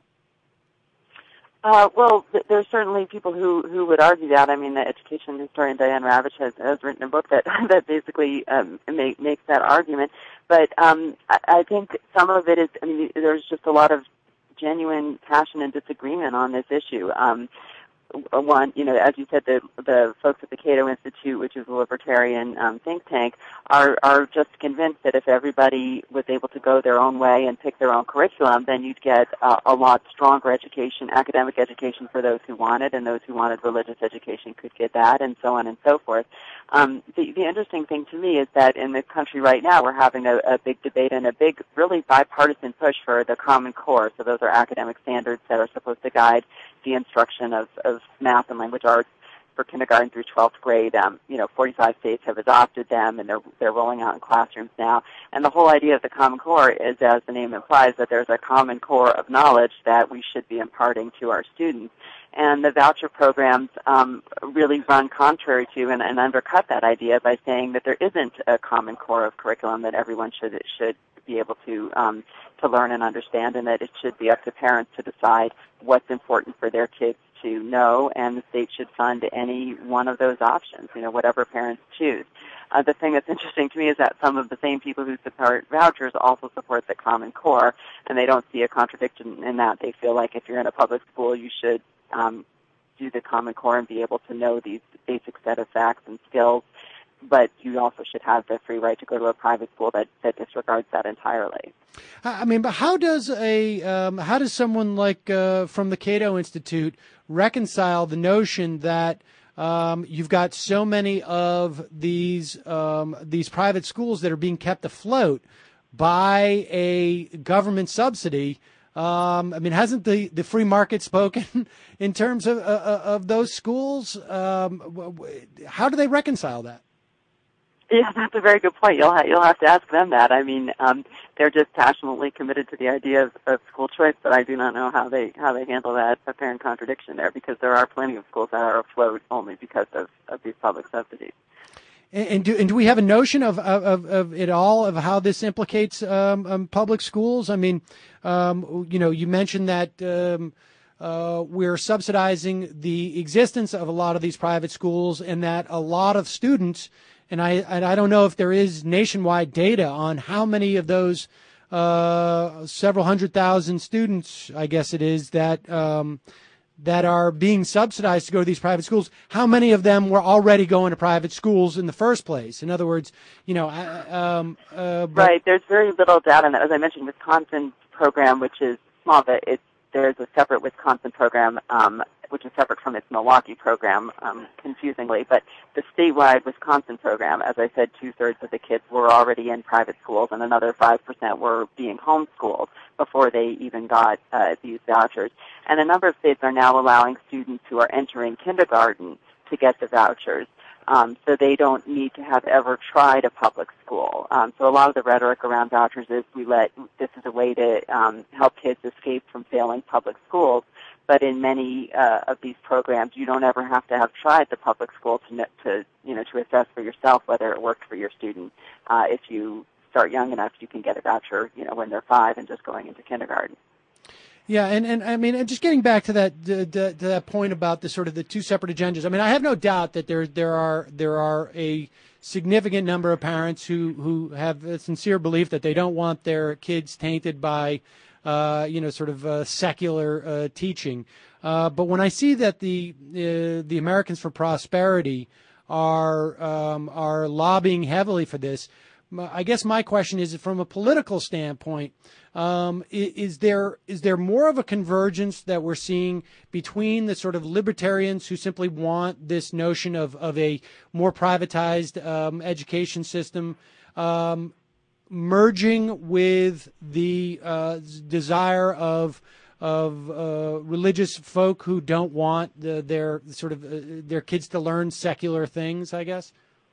Uh, well, th- there's certainly people who, who would argue that. I mean, the education historian Diane Ravitch has, has written a book that that basically um, make, makes that argument. But um, I, I think some of it is, I mean, there's just a lot of genuine passion and disagreement on this issue. Um, one, you know, as you said, the the folks at the Cato Institute, which is a libertarian um, think tank, are are just convinced that if everybody was able to go their own way and pick their own curriculum, then you'd get uh, a lot stronger education, academic education for those who wanted, and those who wanted religious education could get that, and so on and so forth. Um, the, the interesting thing to me is that in the country right now, we're having a, a big debate and a big, really bipartisan push for the Common Core. So those are academic standards that are supposed to guide the instruction of, of math and language arts for kindergarten through twelfth grade. Um, you know, forty-five states have adopted them, and they're they're rolling out in classrooms now. And the whole idea of the Common Core is, as the name implies, that there's a common core of knowledge that we should be imparting to our students. And the voucher programs um, really run contrary to and, and undercut that idea by saying that there isn't a common core of curriculum that everyone should should be able to um, to learn and understand, and that it should be up to parents to decide what's important for their kids to know, and the state should fund any one of those options, you know, whatever parents choose. Uh, the thing that's interesting to me is that some of the same people who support vouchers also support the Common Core, and they don't see a contradiction in that. They feel like if you're in a public school, you should um, do the Common Core and be able to know these basic set of facts and skills, but you also should have the free right to go to a private school that, that disregards that entirely. I mean, but how does a um, how does someone like uh, from the Cato Institute reconcile the notion that um, you've got so many of these um, these private schools that are being kept afloat by a government subsidy? Um, I mean, hasn't the, the free market spoken in terms of uh, of those schools? Um, how do they reconcile that? Yeah, that's a very good point. You'll ha- you'll have to ask them that. I mean, um, they're just passionately committed to the idea of, of school choice, but I do not know how they how they handle that apparent contradiction there, because there are plenty of schools that are afloat only because of, of these public subsidies. And, and do and do we have a notion of of, of it all, of how this implicates um, um, public schools? I mean, um, you know, you mentioned that um, uh, we're subsidizing the existence of a lot of these private schools, and that a lot of students. And I and I don't know if there is nationwide data on how many of those uh, several hundred thousand students, I guess it is, that um, that are being subsidized to go to these private schools. How many of them were already going to private schools in the first place? In other words, you know, um, uh, but right. There's very little data on that. As I mentioned, Wisconsin's program, which is small, but it's there's a separate Wisconsin program. Um, which is separate from its Milwaukee program, um, confusingly. But the statewide Wisconsin program, as I said, two-thirds of the kids were already in private schools, and another five percent were being homeschooled before they even got uh, these vouchers. And a number of states are now allowing students who are entering kindergarten to get the vouchers. Um, so they don't need to have ever tried a public school. Um, so a lot of the rhetoric around vouchers is we let this is a way to um, help kids escape from failing public schools. But in many uh, of these programs, you don't ever have to have tried the public school to, to you know, to assess for yourself whether it worked for your student. Uh, if you start young enough, you can get a voucher, you know, when they're five and just going into kindergarten. Yeah, and, and I mean, and just getting back to that to, to, to that point about the sort of the two separate agendas. I mean, I have no doubt that there there are there are a significant number of parents who, who have a sincere belief that they don't want their kids tainted by, uh, you know, sort of uh, secular uh, teaching. Uh, but when I see that the uh, the Americans for Prosperity are um, are lobbying heavily for this, I guess my question is, from a political standpoint, um, is, is there is there more of a convergence that we're seeing between the sort of libertarians who simply want this notion of, of a more privatized um, education system um, merging with the uh, desire of of uh, religious folk who don't want the, their sort of uh, their kids to learn secular things, I guess?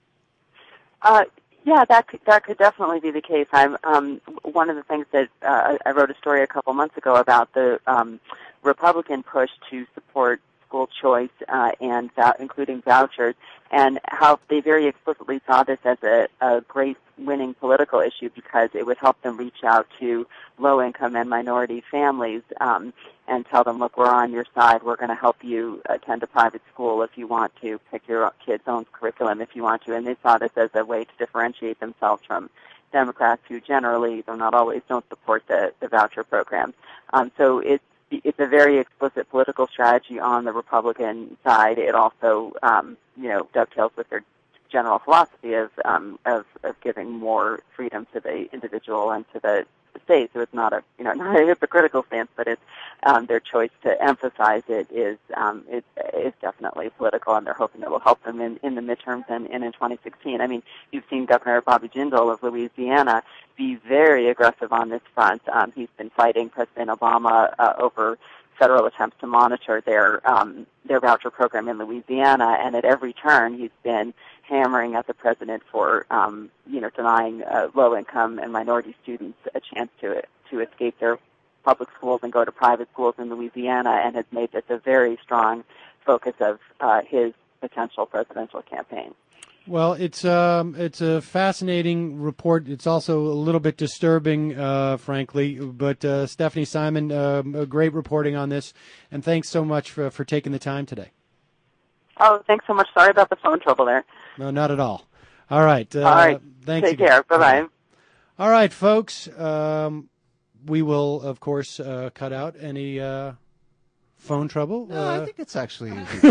Uh, yeah, that could, that could definitely be the case. I'm um, one of the things that uh, I wrote a story a couple months ago about the um, Republican push to support school choice uh, and vou- including vouchers, and how they very explicitly saw this as a, a great winning political issue because it would help them reach out to low-income and minority families um, and tell them, look, we're on your side. We're going to help you attend a private school if you want to, pick your kid's own curriculum if you want to. And they saw this as a way to differentiate themselves from Democrats who generally, though not always, don't support the, the voucher programs. Um, so it's It's a very explicit political strategy on the Republican side. It also, um, you know, dovetails with their general philosophy of, um, of of giving more freedom to the individual and to the state. So it's not a, you know, not a hypocritical stance, but it's um, their choice to emphasize it is um, it is definitely political, and they're hoping it will help them in, in the midterms and, and in twenty sixteen. I mean, you've seen Governor Bobby Jindal of Louisiana be very aggressive on this front. Um, he's been fighting President Obama uh, over federal attempts to monitor their um, their voucher program in Louisiana, and at every turn he's been hammering at the president for um, you know denying uh, low-income and minority students a chance to to escape their public schools and go to private schools in Louisiana, and has made this a very strong focus of uh, his potential presidential campaign. Well, it's um, it's a fascinating report. It's also a little bit disturbing, uh, frankly. But uh, Stephanie Simon, uh, a great reporting on this, and thanks so much for for taking the time today. Oh, thanks so much. Sorry about the phone trouble there. No, not at all. All right. Uh, all right. Thanks. Take again. care. Bye bye. All right, folks. Um, we will, of course, uh, cut out any uh, phone trouble. No, uh, I think it's actually.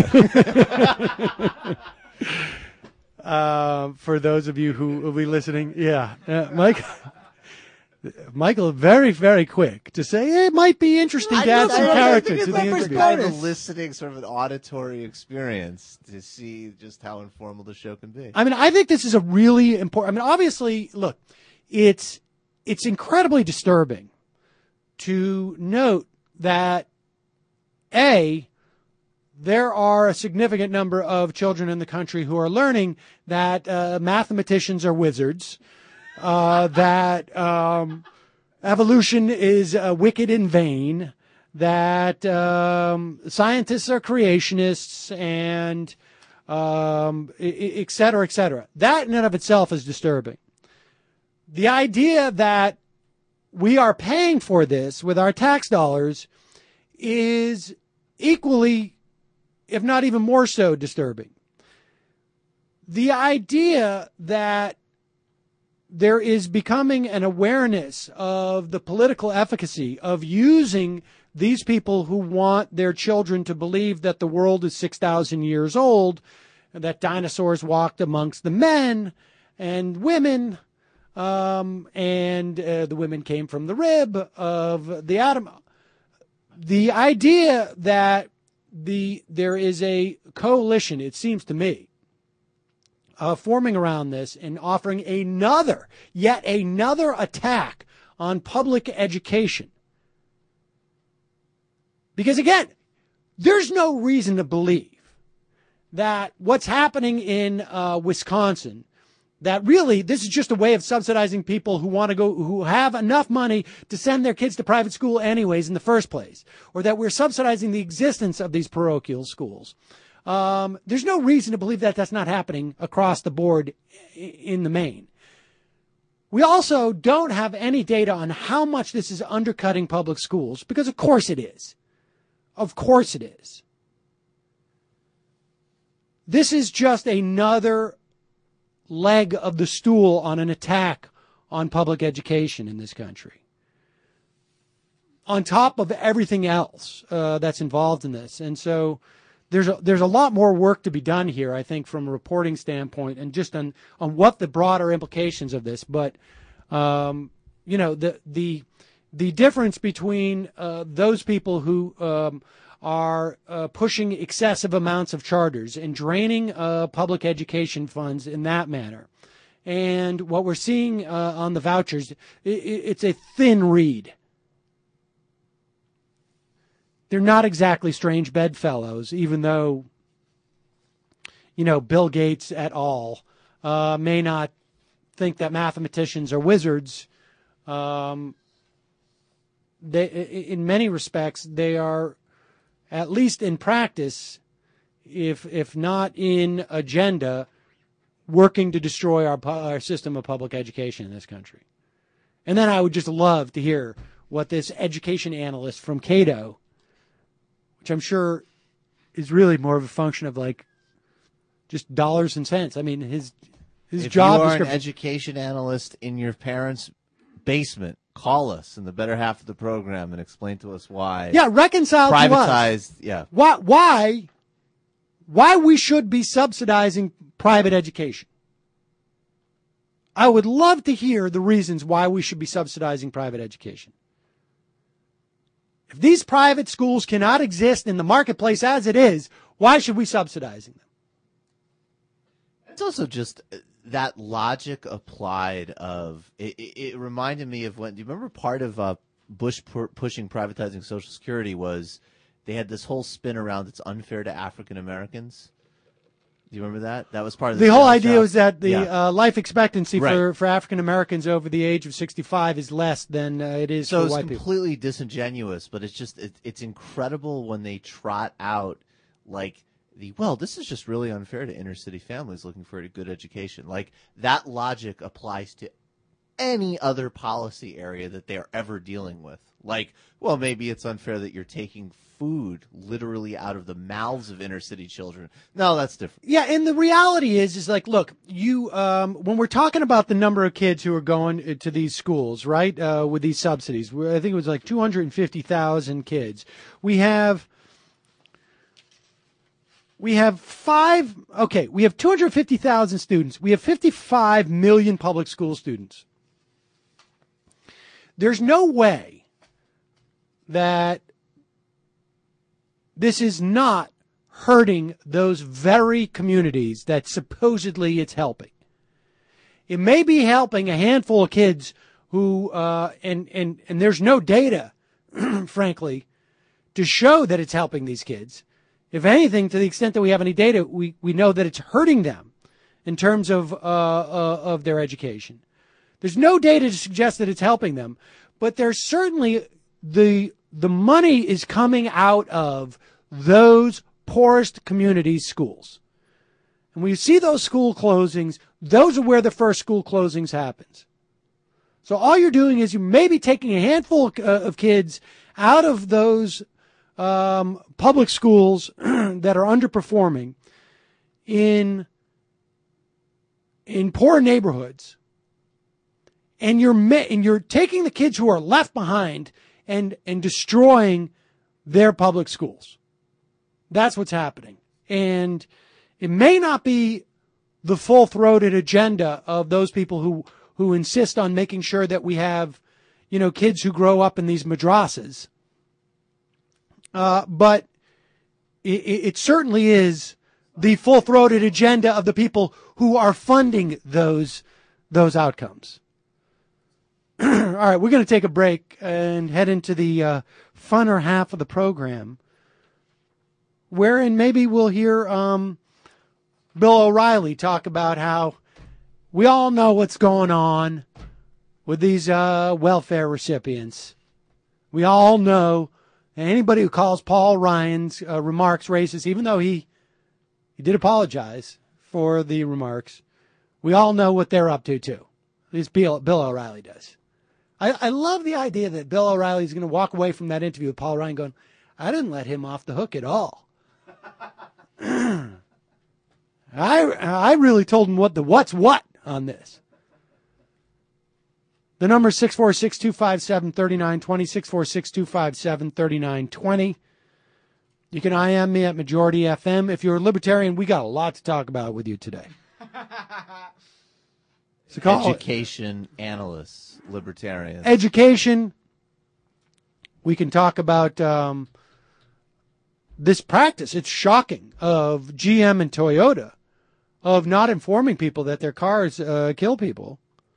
Uh, for those of you who will be listening, yeah, uh, Mike, Michael, very, very quick to say it might be interesting to add some character to the interview. Kind of listening, sort of an auditory experience to see just how informal the show can be. I mean, I think this is a really important. I mean, obviously, look, it's it's incredibly disturbing to note that A, there are a significant number of children in the country who are learning that uh, mathematicians are wizards, uh, that um, evolution is uh, wicked and vain, that um, scientists are creationists, and um, et cetera, et cetera. That in and of itself is disturbing. The idea that we are paying for this with our tax dollars is equally, if not even more so, disturbing. The idea that there is becoming an awareness of the political efficacy of using these people who want their children to believe that the world is six thousand years old, that dinosaurs walked amongst the men and women, um, and uh, the women came from the rib of the Adam. The idea that The there is a coalition, it seems to me, uh, forming around this and offering another, yet another attack on public education. Because again, there's no reason to believe that what's happening in uh, Wisconsin, that really this is just a way of subsidizing people who want to go, who have enough money to send their kids to private school anyways in the first place, or that we're subsidizing the existence of these parochial schools. Um, there's no reason to believe that that's not happening across the board in the main. We also don't have any data on how much this is undercutting public schools, because of course it is. Of course it is. This is just another leg of the stool on an attack on public education in this country, on top of everything else uh, that's involved in this. And so there's a, there's a lot more work to be done here, I think, from a reporting standpoint and just on, on what the broader implications of this. But, um, you know, the the the difference between uh, those people who um, are uh, pushing excessive amounts of charters and draining uh, public education funds in that manner, and what we're seeing uh, on the vouchers, it, it's a thin reed. They're not exactly strange bedfellows, even though, you know, Bill Gates et al. Uh, may not think that mathematicians are wizards. Um, they, in many respects, they are, at least in practice, if if not in agenda, working to destroy our our system of public education in this country. And then I would just love to hear what this education analyst from Cato, which I'm sure is really more of a function of like just dollars and cents. I mean, his his if job you are description. An education analyst in your parents' basement, call us in the better half of the program and explain to us why. Yeah, reconcile to us. Privatized, yeah. Why, why, why we should be subsidizing private education. I would love to hear the reasons why we should be subsidizing private education. If these private schools cannot exist in the marketplace as it is, why should we subsidizing them? It's also just that logic applied of it, it, it reminded me of when, do you remember part of uh, Bush pu- pushing privatizing Social Security was they had this whole spin around it's unfair to African Americans. Do you remember that? That was part of the, the whole sales idea job. was that the Yeah. uh, life expectancy Right. for, for African Americans over the age of sixty-five is less than uh, it is So for it's white people. completely disingenuous, but it's just it, it's incredible when they trot out like the well, this is just really unfair to inner city families looking for a good education. Like that logic applies to any other policy area that they are ever dealing with. Like, well, maybe it's unfair that you're taking food literally out of the mouths of inner city children. No, that's different. Yeah, and the reality is, is like, look, you, um, when we're talking about the number of kids who are going to these schools, right, uh, with these subsidies, I think it was like two hundred fifty thousand kids. We have, we have five, okay, we have two hundred fifty thousand students. We have fifty-five million public school students. There's no way that this is not hurting those very communities that supposedly it's helping. It may be helping a handful of kids who, uh, and, and, and there's no data, frankly, to show that it's helping these kids. If anything, to the extent that we have any data, we, we know that it's hurting them in terms of, uh, uh, of their education. There's no data to suggest that it's helping them, but there's certainly the, the money is coming out of those poorest communities' schools. And when you see those school closings, those are where the first school closings happens. So all you're doing is you may be taking a handful of, uh, of kids out of those um, public schools that are underperforming in in poor neighborhoods, and you're and you're taking the kids who are left behind and and destroying their public schools. That's what's happening. And it may not be the full-throated agenda of those people who, who insist on making sure that we have, you know, kids who grow up in these madrasas. Uh, but it, it certainly is the full-throated agenda of the people who are funding those, those outcomes. All right, we're going to take a break and head into the uh, funner half of the program, wherein maybe we'll hear um, Bill O'Reilly talk about how we all know what's going on with these uh, welfare recipients. We all know, and anybody who calls Paul Ryan's uh, remarks racist, even though he he did apologize for the remarks, we all know what they're up to too. At least Bill, Bill O'Reilly does. I, I love the idea that Bill O'Reilly is going to walk away from that interview with Paul Ryan going, I didn't let him off the hook at all. I I really told him what the what's what on this. The number is six four six, two five seven, three nine two zero, six four six, two five seven, three nine two zero. You can I M me at Majority F M. If you're a libertarian, we got a lot to talk about with you today. So call Education analysts, libertarians. Education. We can talk about um, this practice. It's shocking of G M and Toyota of not informing people that their cars uh, kill people.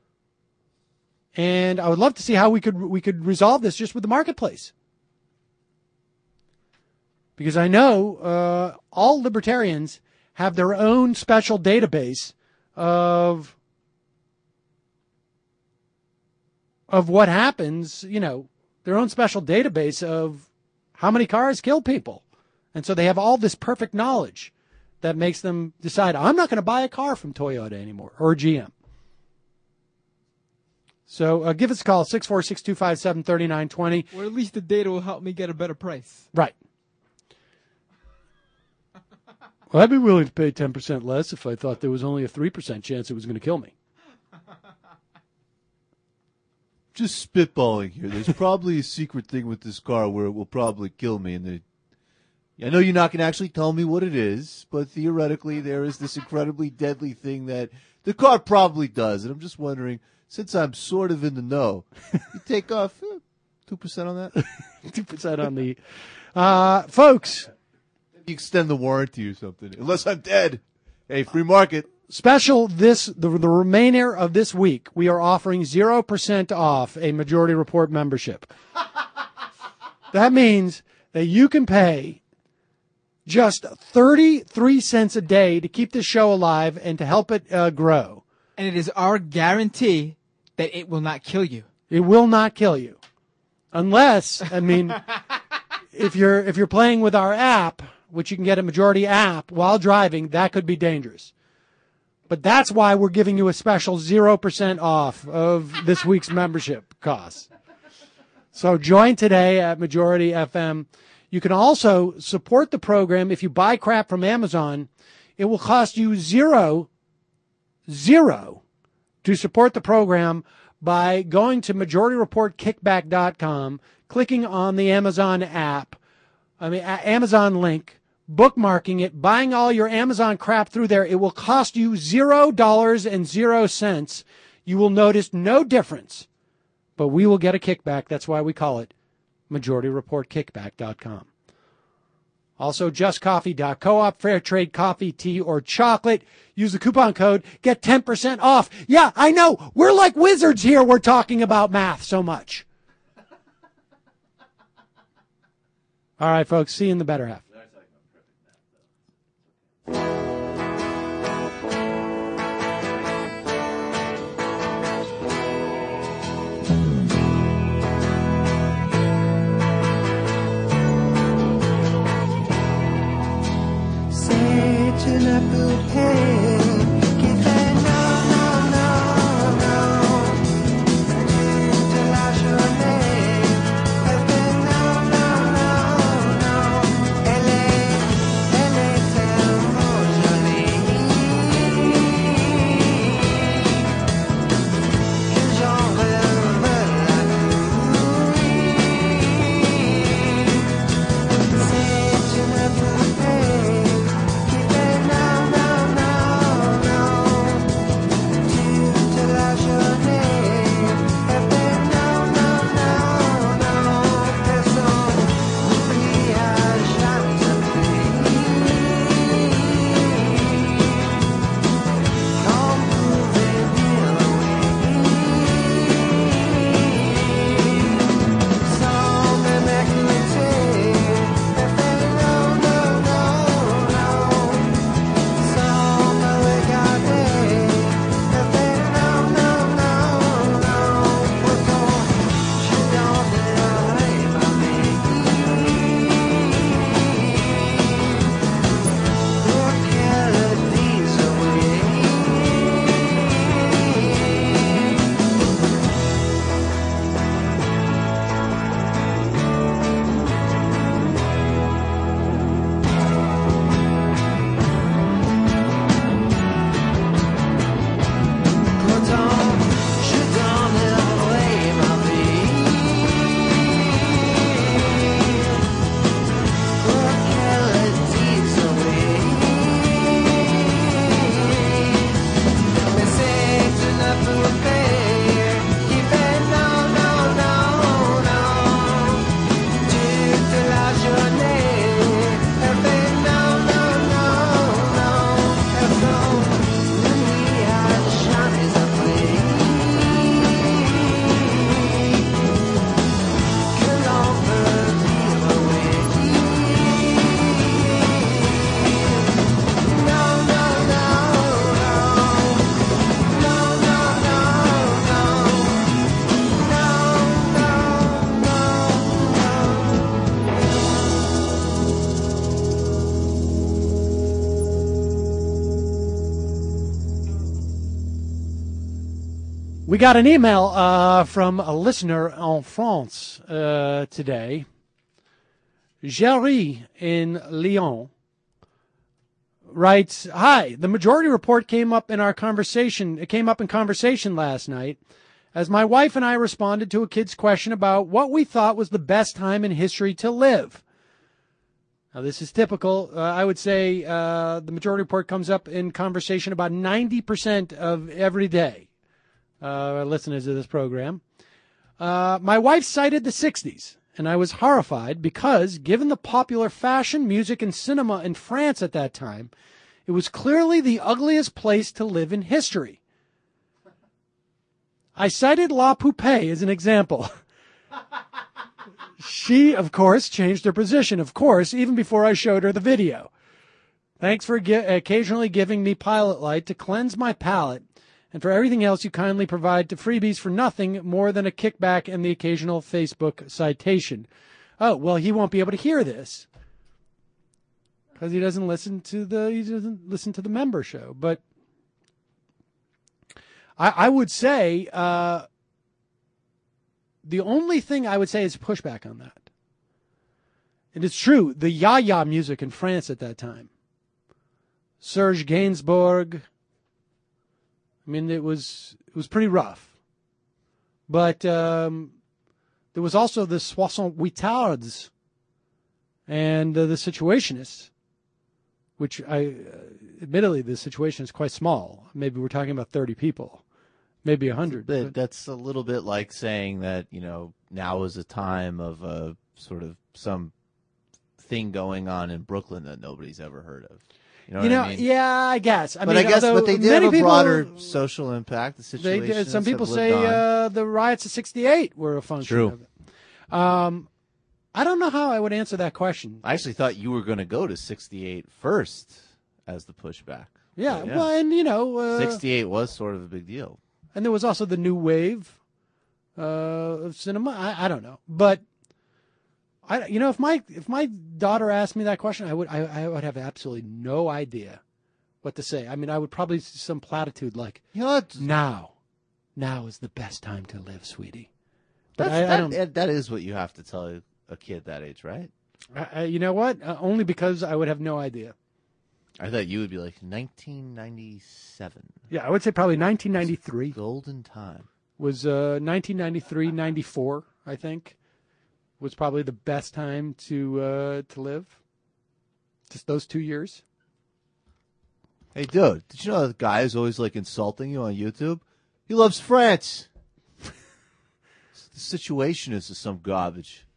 And I would love to see how we could we could resolve this just with the marketplace. Because I know uh, all libertarians have their own special database of of what happens, you know, their own special database of how many cars kill people. And so they have all this perfect knowledge that makes them decide, I'm not going to buy a car from Toyota anymore or G M. So uh, give us a call, six four six, two five seven, three nine two zero. Or at least the data will help me get a better price. Right. Well, I'd be willing to pay ten percent less if I thought there was only a three percent chance it was going to kill me. Just spitballing here. There's probably a secret thing with this car where it will probably kill me. And they, I know you're not going to actually tell me what it is, but theoretically there is this incredibly deadly thing that the car probably does. And I'm just wondering, since I'm sort of in the know, you take off eh, two percent on that? two percent on the... Uh, folks... You extend the warranty or something. Unless I'm dead. Hey, free market. Special this the, the remainder of this week, we are offering zero percent off a Majority Report membership. That means that you can pay just thirty-three cents a day to keep this show alive and to help it uh, grow. And it is our guarantee that it will not kill you. It will not kill you. Unless, I mean, if you're if you're playing with our app, which you can get a Majority app while driving, that could be dangerous. But that's why we're giving you a special zero percent off of this week's membership costs. So join today at Majority F M. You can also support the program. If you buy crap from Amazon, it will cost you zero, zero to support the program by going to majority report kickback dot com, clicking on the Amazon app, I mean, Amazon link, bookmarking it, buying all your Amazon crap through there. It will cost you zero dollars and zero cents. You will notice no difference, but we will get a kickback. That's why we call it majority report kickback dot com. Also, just coffee dot coop, fair trade coffee, tea, or chocolate. Use the coupon code, get ten percent off. Yeah, I know. We're like wizards here. We're talking about math so much. All right, folks. See you in the better half. El We got an email uh, from a listener en France uh, today. Jerry in Lyon writes, "Hi, the Majority Report came up in our conversation. It came up in conversation last night as my wife and I responded to a kid's question about what we thought was the best time in history to live." Now, this is typical. Uh, I would say uh, the Majority Report comes up in conversation about ninety percent of every day. Uh, listeners to this program. Uh, my wife cited the sixties, and I was horrified because, given the popular fashion, music, and cinema in France at that time, it was clearly the ugliest place to live in history. I cited La Poupée as an example. She, of course, changed her position, of course, even before I showed her the video. Thanks for gi- occasionally giving me Pilot Light to cleanse my palate, and for everything else you kindly provide to freebies for nothing more than a kickback and the occasional Facebook citation. Oh, well, he won't be able to hear this because he doesn't listen to the he doesn't listen to the member show. But I, I would say uh, the only thing I would say is pushback on that. And it's true, the ya-ya music in France at that time, Serge Gainsbourg. I mean, it was it was pretty rough. But um, there was also the soixante-huitards and uh, the Situationists, which I, uh, admittedly, the Situation is quite small. Maybe we're talking about thirty people, maybe one hundred. But that's a little bit like saying that, you know, now is a time of uh, sort of some thing going on in Brooklyn that nobody's ever heard of. You know, you what know I mean? yeah, I guess. I but mean, I guess, but they did have a people, broader social impact. The they situation. did. Some people say uh, the riots of sixty-eight were a function True. of it. Um, I don't know how I would answer that question. I actually thought you were going to go to sixty-eight first as the pushback. Yeah, But, yeah. well, and you know, uh, sixty-eight was sort of a big deal. and there was also the new wave uh, of cinema. I, I don't know, but I, you know, if my if my daughter asked me that question, I would I, I would have absolutely no idea what to say. I mean, I would probably say some platitude like, You know what? "Now, now is the best time to live, sweetie." But That's, I, I that, don't. that- that is what you have to tell a, a kid that age, right? I, I, you know what? Uh, only because I would have no idea. I thought you would be like nineteen ninety-seven. Yeah, I would say probably nineteen ninety-three. Golden time. Was uh, nineteen ninety-three, ninety-four, I think, was probably the best time to uh, to live. Just those two years. Hey, dude, did you know that guy is always like insulting you on YouTube? He loves France. The Situation is some garbage.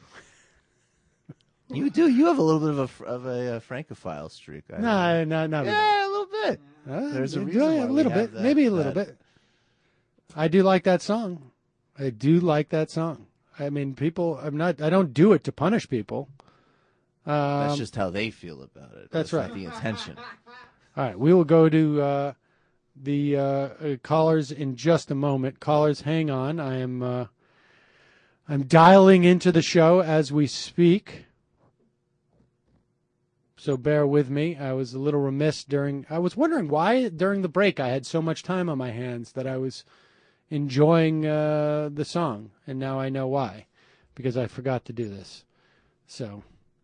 You do. You have a little bit of a of a, uh Francophile streak. I No, no, not really. Yeah, a little bit. Uh, There's a yeah, reason why a we little have bit, that- maybe a little that- bit. I do like that song. I do like that song. I mean, people. I'm not. I don't do it to punish people. Um, That's just how they feel about it. That's not right. the intention. All right, we will go to uh, the uh, uh, callers in just a moment. Callers, hang on. I am. Uh, I'm dialing into the show as we speak. So bear with me. I was a little remiss during. I was wondering why during the break I had so much time on my hands that I was enjoying uh, the song, and now I know why, because I forgot to do this. So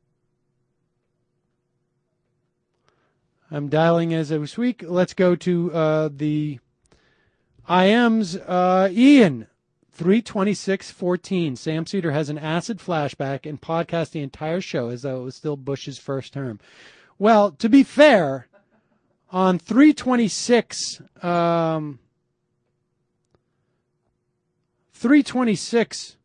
I'm dialing as I speak. Let's go to uh, the I M's uh, Ian. three twenty-six fourteen. Sam Cedar has an acid flashback and podcast the entire show as though it was still Bush's first term. Well, to be fair, on three twenty-six, um, three twenty-six,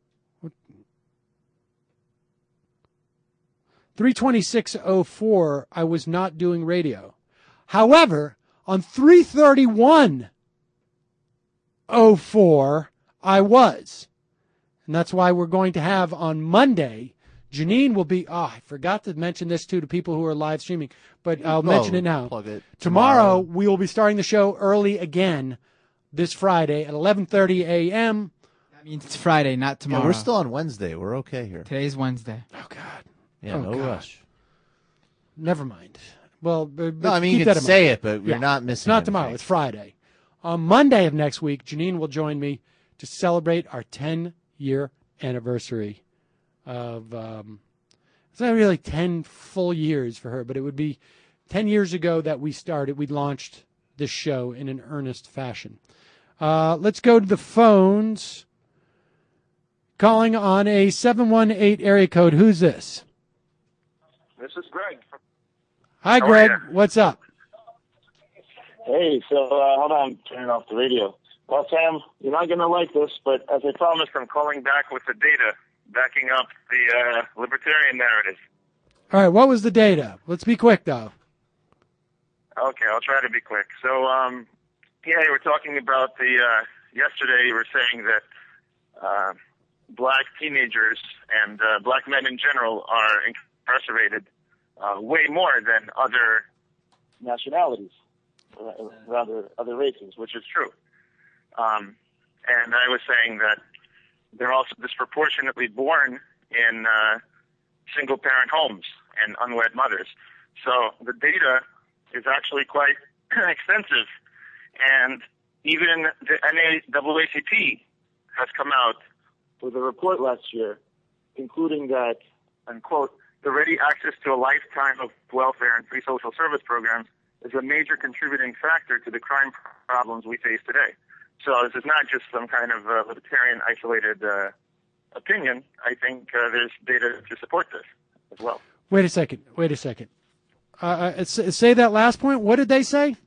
three twenty-six oh four, I was not doing radio. However, on three thirty-one oh four, I was. And that's why we're going to have on Monday, Janine will be, oh, I forgot to mention this too to people who are live streaming, but I'll Oh, mention it now. plug it. Tomorrow, Tomorrow. we will be starting the show early again this Friday at eleven thirty a.m. That means it's Friday, not tomorrow. Yeah, we're still on Wednesday. We're okay here. Today's Wednesday. Oh, God. Yeah, Oh, no God. rush. Never mind. Well, but, No, I mean, keep you that can in say mind. it, but you're not missing It's not tomorrow. anything. It's Friday. On Monday of next week, Janine will join me to celebrate our ten-year anniversary of, um, it's not really ten full years for her, but it would be ten years ago that we started, we launched this show in an earnest fashion. Uh, let's go to the phones. Calling on a seven one eight area code. Who's this? This is Greg. Hi, How Greg. are What's up? Hey, so uh, hold on, turning off the radio. Well, Sam, you're not going to like this, but as I promised, I'm calling back with the data backing up the uh, libertarian narrative. All right, what was the data? Let's be quick, though. Okay, I'll try to be quick. So, um, yeah, you were talking about the, uh, yesterday you were saying that uh, black teenagers and uh, black men in general are incarcerated uh, way more than other nationalities, or rather other races, which is true. Um, and I was saying that they're also disproportionately born in uh, single-parent homes and unwed mothers. So the data is actually quite extensive. And even the N double A C P has come out with a report last year concluding that, unquote, the ready access to a lifetime of welfare and free social service programs is a major contributing factor to the crime problems we face today. So this is not just some kind of uh, libertarian isolated uh, opinion. I think uh, there's data to support this as well. Wait a second. Wait a second. Uh, uh, say that last point. What did they say?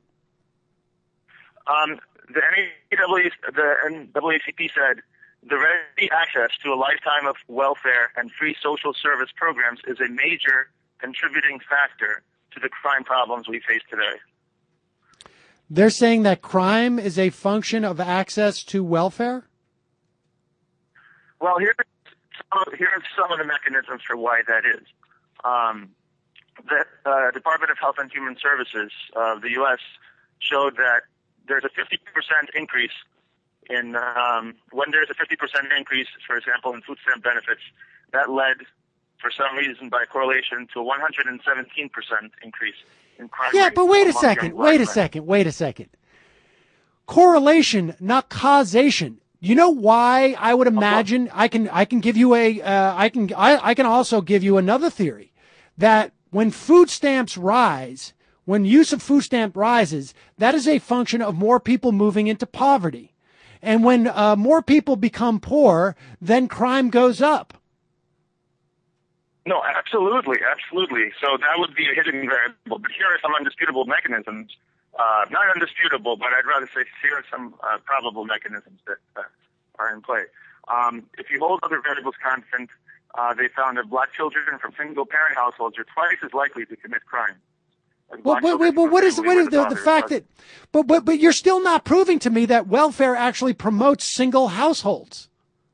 Um, the N double A C P said the ready access to a lifetime of welfare and free social service programs is a major contributing factor to the crime problems we face today. They're saying that crime is a function of access to welfare? Well, here's some, here's some of the mechanisms for why that is. Um, the uh, Department of Health and Human Services of the U S showed that there's a fifty percent increase in, um, when there's a fifty percent increase, for example, in food stamp benefits, that led, for some reason, by correlation, to a one hundred seventeen percent increase in crime. Yeah, rates but wait a among second. young black Wait a men. second. Wait a second. Correlation, not causation. You know why I would imagine I can I can give you a uh, I can I, I can also give you another theory that when food stamps rise, when use of food stamp rises, that is a function of more people moving into poverty. And when uh, more people become poor, then crime goes up. No, absolutely, absolutely. So that would be a hidden variable. But here are some undisputable mechanisms. Uh, not undisputable, but I'd rather say here are some uh, probable mechanisms that uh, are in play. Um, if you hold other variables constant, uh, they found that black children from single-parent households are twice as likely to commit crime. Well, wait, wait, but what is what is the, the fact that, but but but you're still not proving to me that welfare actually promotes single households.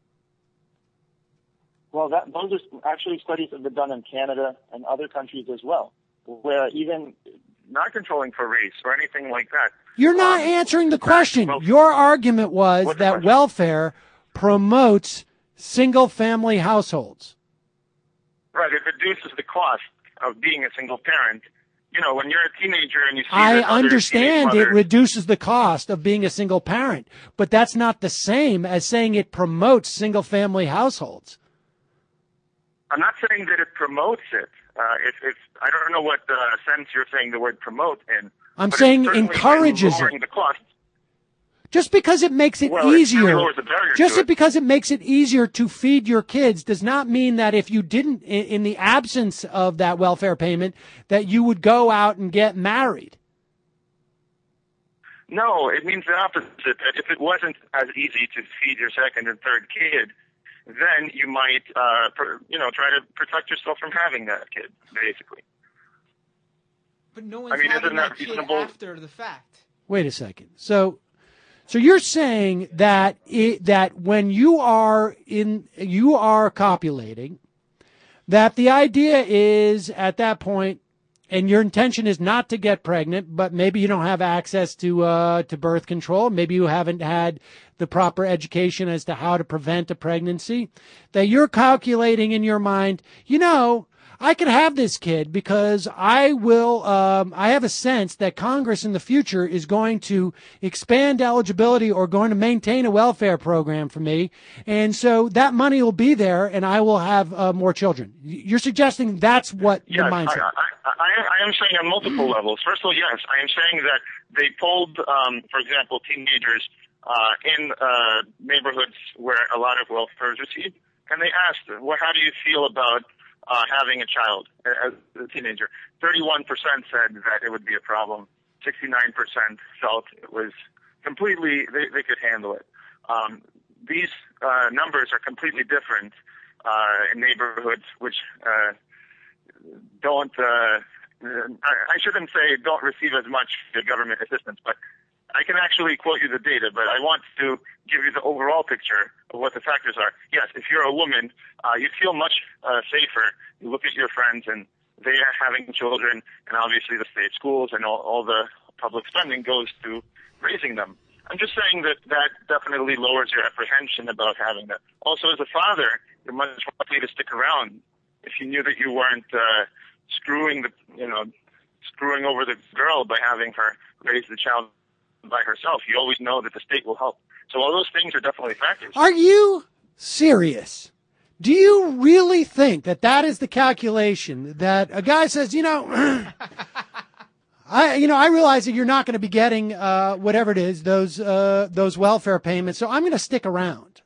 Well, that, those are actually studies that have been done in Canada and other countries as well, where even not controlling for race or anything like that. You're not um, answering the question. Your argument was that welfare promotes single-family households. Right, it reduces the cost of being a single parent. You know, when you're a teenager and you see I that other understand teenage it mothers- reduces the cost of being a single parent, but that's not the same as saying it promotes single-family households. I'm not saying that it promotes it. Uh, if, if I don't know what uh, sense you're saying the word promote in. I'm but saying it's certainly encourages lowering it. the cost. Just because it makes it Well, it easier, really lowers the barrier just to it. because it makes it easier to feed your kids does not mean that if you didn't, in, in the absence of that welfare payment, that you would go out and get married. No, it means the opposite. That if it wasn't as easy to feed your second and third kid, then you might, uh, per, you know, try to protect yourself from having that kid, basically. But no I one's mean, having isn't that that kid reasonable? after the fact. Wait a second. So, so you're saying that it, that when you are in, you are copulating, that the idea is at that point, and your intention is not to get pregnant, but maybe you don't have access to uh, to birth control. Maybe you haven't had the proper education as to how to prevent a pregnancy. That you're calculating in your mind, you know, I could have this kid because I will, um, I have a sense that Congress in the future is going to expand eligibility or going to maintain a welfare program for me. And so that money will be there and I will have uh, more children. You're suggesting that's what Yes, the I, mindset. I, I, I am saying on multiple levels. First of all, yes, I am saying that they polled, um, for example, teenagers uh, in uh, neighborhoods where a lot of welfare is received, and they asked, well, how do you feel about uh, having a child as a teenager? thirty-one percent said that it would be a problem. sixty-nine percent felt it was completely, they, they could handle it. Um, these uh, numbers are completely different uh, in neighborhoods which uh, don't, uh, I shouldn't say don't receive as much government assistance, but I can actually quote you the data, but I want to give you the overall picture of what the factors are. Yes, if you're a woman, uh, you feel much uh, safer. You look at your friends and they are having children, and obviously the state schools and all, all the public spending goes to raising them. I'm just saying that that definitely lowers your apprehension about having that. Also, as a father, you're much more likely to stick around if you knew that you weren't uh, screwing the, you know, screwing over the girl by having her raise the child by herself. You always know that the state will help. So all those things are definitely factors. Are you serious? Do you really think that that is the calculation that a guy says, you know, I, you know, I realize that you're not going to be getting, uh, whatever it is, those, uh, those welfare payments. So I'm going to stick around.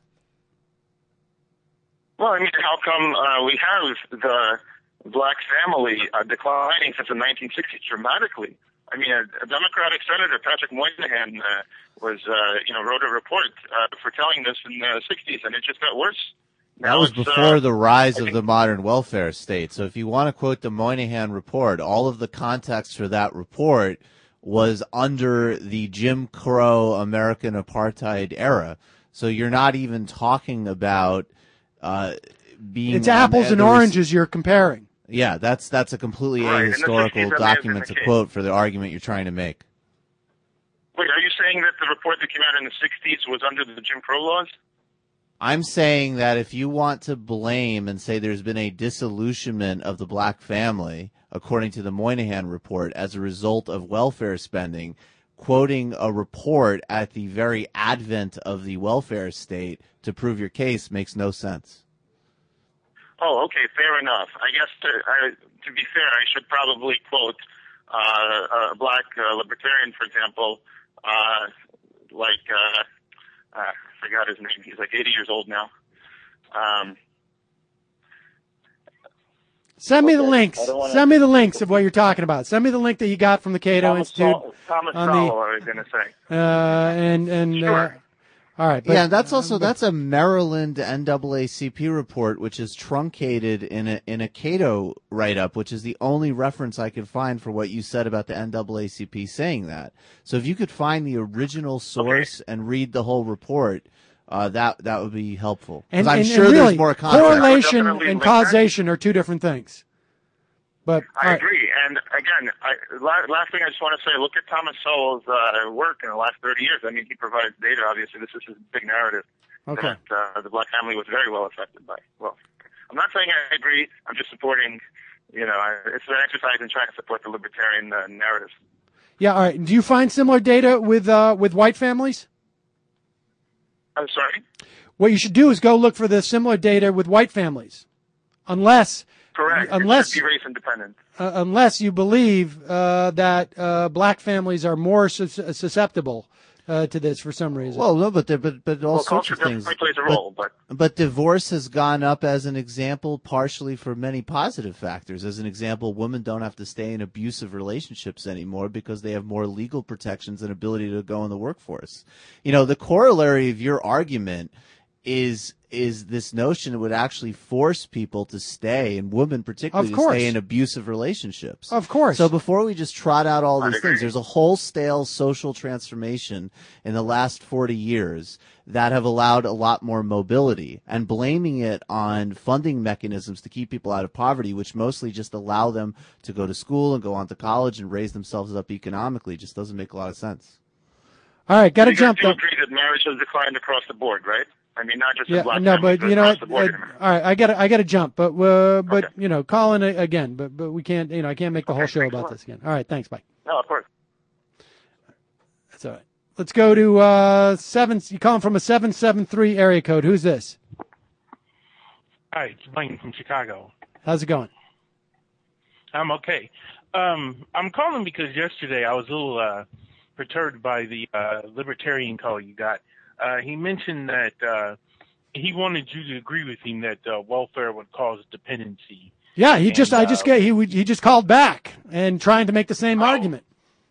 Well, I mean, how come, uh, we have the black family uh, declining since the nineteen sixties dramatically? I mean, a, a Democratic Senator, Patrick Moynihan, uh, was, uh, you know, wrote a report uh, foretelling this in the sixties, and it just got worse. That was before the rise of the modern welfare state. So if you want to quote the Moynihan report, all of the context for that report was under the Jim Crow American apartheid era. So you're not even talking about uh, being... It's apples and oranges you're comparing. Yeah, that's that's a completely Right, ahistorical document to case. quote for the argument you're trying to make. Wait, are you saying that the report that came out in the sixties was under the Jim Crow laws? I'm saying that if you want to blame and say there's been a disillusionment of the black family, according to the Moynihan report, as a result of welfare spending, quoting a report at the very advent of the welfare state to prove your case makes no sense. Oh, okay, fair enough. I guess to, I, to be fair, I should probably quote uh, a black uh, libertarian, for example, uh, like, uh, uh, I forgot his name. He's like eighty years old now. Um, Send me okay. the links. Wanna... Send me the links of what you're talking about. Send me the link that you got from the Cato Thomas Institute. Sowell, Thomas on Sowell, the, I was going to say. Uh, and, and, Sure. uh, all right. But, yeah, that's also um, but, that's a Maryland N double A C P report, which is truncated in a in a Cato write-up, which is the only reference I could find for what you said about the N double A C P saying that. So if you could find the original source okay. and read the whole report, uh, that that would be helpful. And I'm and, sure and really, there's more context. Correlation and causation are two different things. But I right. agree. And again, I, last thing I just want to say, look at Thomas Sowell's uh, work in the last thirty years. I mean, he provides data. Obviously, this is his big narrative okay. that uh, the black family was very well affected by. Well, I'm not saying I agree. I'm just supporting, you know, it's an exercise in trying to support the libertarian uh, narrative. Yeah, all right. Do you find similar data with uh, with white families? I'm sorry? What you should do is go look for the similar data with white families. Unless... Correct. Unless, it should be race independent. Uh, unless you believe uh, that uh, black families are more sus- susceptible uh, to this for some reason. Well, no, but there, but but all well, sorts of things. Plays a role, but, but but divorce has gone up as an example, partially for many positive factors. As an example, women don't have to stay in abusive relationships anymore because they have more legal protections and ability to go in the workforce. You know, the corollary of your argument is is this notion that would actually force people to stay, and women particularly, to stay in abusive relationships. Of course. So before we just trot out all these I agree. things, there's a wholesale social transformation in the last forty years that have allowed a lot more mobility, and blaming it on funding mechanisms to keep people out of poverty, which mostly just allow them to go to school and go on to college and raise themselves up economically, just doesn't make a lot of sense. All right, got to you jump. You agree that marriage has declined across the board, right? I mean, not just Yeah, in black no, families, but you know across what? the board. Uh, all right, I got to I got to jump, but uh, but okay. you know, call in a, again, but but we can't, you know, I can't make the okay, whole show about this again. All right, thanks, bye. No, of course. That's all right. Let's go to uh, seven. You calling from a seven seven three area code? Who's this? Hi, it's Blaine from Chicago. How's it going? I'm okay. Um, I'm calling because yesterday I was a little uh, perturbed by the uh, libertarian call you got. Uh, he mentioned that uh, he wanted you to agree with him that uh, welfare would cause dependency. Yeah, he and, just I uh, just get he he just called back and trying to make the same oh, argument.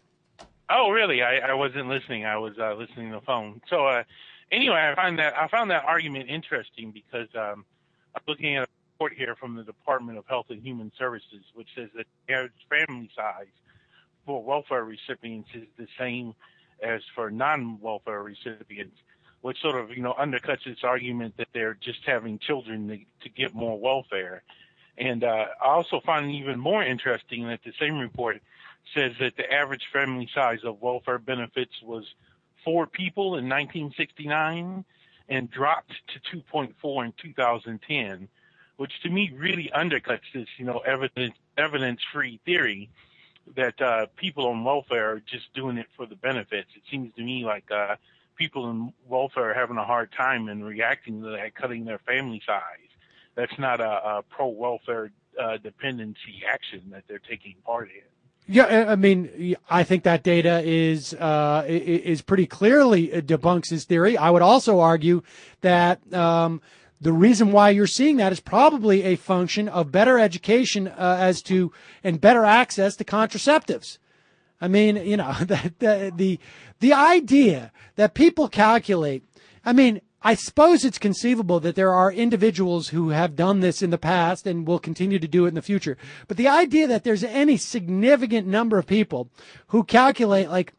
Oh, really? I, I wasn't listening. I was uh, listening to the phone. So uh, anyway, I find that I found that argument interesting because um, I'm looking at a report here from the Department of Health and Human Services, which says that the average family size for welfare recipients is the same as for non-welfare recipients, which sort of, you know, undercuts this argument that they're just having children to, to get more welfare. And uh, I also find it even more interesting that the same report says that the average family size of welfare benefits was four people in nineteen sixty-nine and dropped to two point four in two thousand ten, which to me really undercuts this, you know, evidence, evidence-free theory that uh, people on welfare are just doing it for the benefits. It seems to me like uh, people in welfare are having a hard time in reacting to that, cutting their family size. That's not a, a pro-welfare uh, dependency action that they're taking part in. Yeah, I mean, I think that data is uh, is pretty clearly debunks his theory. I would also argue that um, the reason why you're seeing that is probably a function of better education uh, as to and better access to contraceptives. I mean, you know, the the the, the idea that people calculate. I mean, I suppose it's conceivable that there are individuals who have done this in the past and will continue to do it in the future. But the idea that there's any significant number of people who calculate like,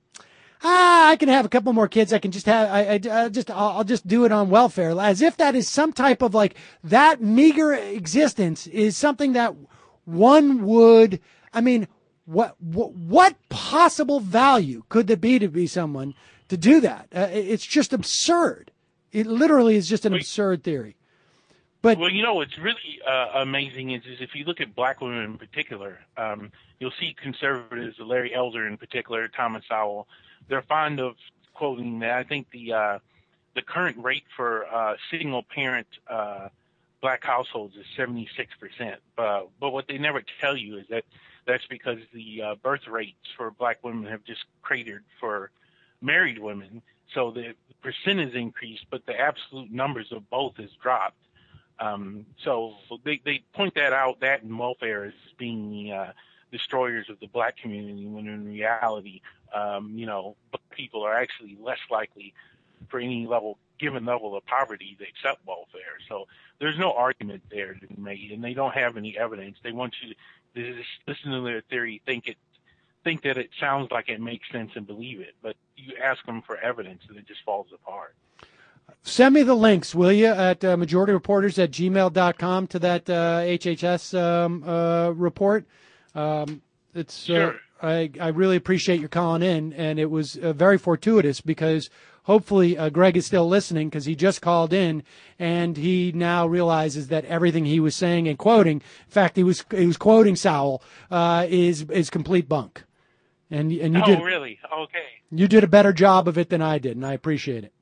ah, I can have a couple more kids. I can just have, I, I, I just, I'll, I'll just do it on welfare, as if that is some type of like that meager existence is something that one would. I mean, what what, what possible value could there be to be someone to do that? Uh, it's just absurd. It literally is just an absurd theory. But well, you know, what's really uh, amazing is, is if you look at black women in particular, um, you'll see conservatives, Larry Elder in particular, Thomas Sowell, they're fond of quoting that. I think the uh, the current rate for uh, single parent uh, black households is seventy-six percent. But, but what they never tell you is that that's because the uh, birth rates for black women have just cratered for married women. So the percent is increased, but the absolute numbers of both has dropped. Um, so they, they point that out, that and welfare as being the uh, destroyers of the black community, when in reality, um, you know, people are actually less likely for any level, given level of poverty to accept welfare. So there's no argument there to be made, and they don't have any evidence. They want you to just listen to their theory, think it, think that it sounds like it makes sense and believe it, but you ask them for evidence and it just falls apart. Send me the links, will you, at uh, majority reporters at gmail dot com to that uh, H H S um, uh, report. Um, it's sure. uh, I, I really appreciate your calling in, and it was uh, very fortuitous because hopefully uh, Greg is still listening, because he just called in and he now realizes that everything he was saying and quoting, in fact, he was he was quoting Sowell, uh, is is complete bunk. And and you oh, did really? Okay. You did a better job of it than I did, and I appreciate it.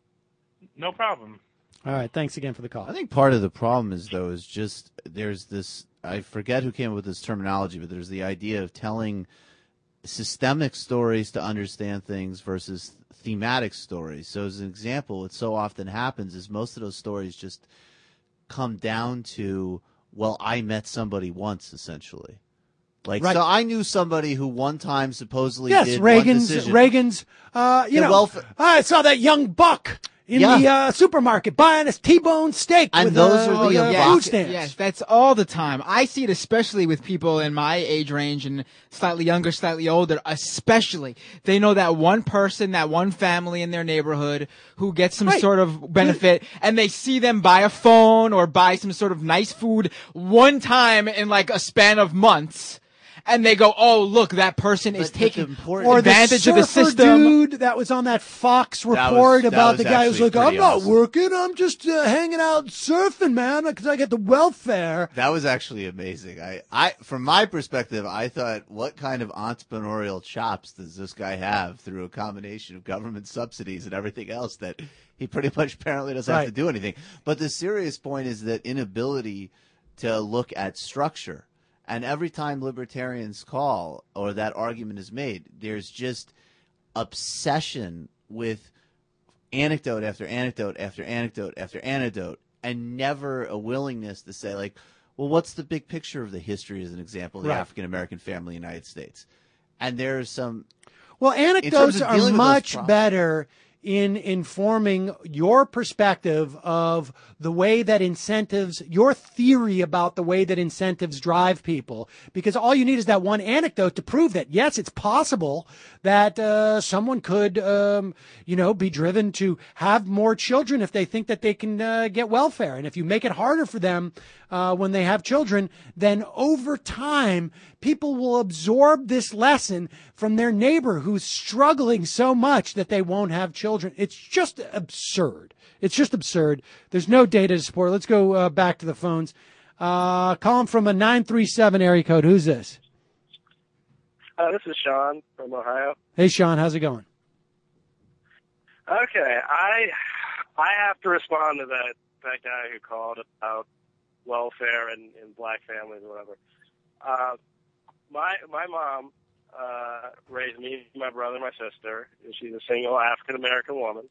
No problem. All right, thanks again for the call. I think part of the problem is, though, is just there's this, I forget who came up with this terminology, but there's the idea of telling systemic stories to understand things versus thematic stories. So as an example, what so often happens is most of those stories just come down to, well, I met somebody once, essentially. Like, right. So I knew somebody who one time supposedly yes, did Reagan's, one decision. Reagan's, uh, you The know, welfare- I saw that young buck in Yeah. the uh, supermarket buying a T-bone steak And with those uh, are the uh, yes, food stamps. Yes, that's all the time. I see it especially with people in my age range and slightly younger, slightly older, especially. They know that one person, that one family in their neighborhood who gets some Right. sort of benefit, and they see them buy a phone or buy some sort of nice food one time in like a span of months. and they go, "Oh, look, that person is But- but taking the important- Or advantage the of the surfer system." dude that was on that Fox That was- report that about was the guy who's actually like, I'm pretty not awesome. working, I'm just uh, hanging out surfing, man, because I get the welfare. That was actually amazing. I, I, from my perspective, I thought, what kind of entrepreneurial chops does this guy have through a combination of government subsidies and everything else that he pretty much apparently doesn't have Right. to do anything. But the serious point is that inability to look at structure. And every time libertarians call or that argument is made, there's just obsession with anecdote after anecdote after anecdote after anecdote, and never a willingness to say, like, well, what's the big picture of the history as an example of the Right. African American family in the United States? And there's some Well, in terms anecdotes of are dealing with those much problems. better in informing your perspective of the way that incentives, your theory about the way that incentives drive people. Because all you need is that one anecdote to prove that, yes, it's possible that uh, someone could, um, you know, be driven to have more children if they think that they can uh, get welfare. And if you make it harder for them uh, when they have children, then over time, people will absorb this lesson from their neighbor who's struggling so much that they won't have children. It's just absurd. It's just absurd. There's no data to support. Let's go uh, back to the phones. Uh, calling from a nine three seven area code. Who's this? Uh, this is Sean from Ohio. Hey, Sean. How's it going? Okay, I I have to respond to that that guy who called about welfare and, and black families or whatever. Uh, my my mom uh, raised me, my brother, my sister. She's a single African American woman,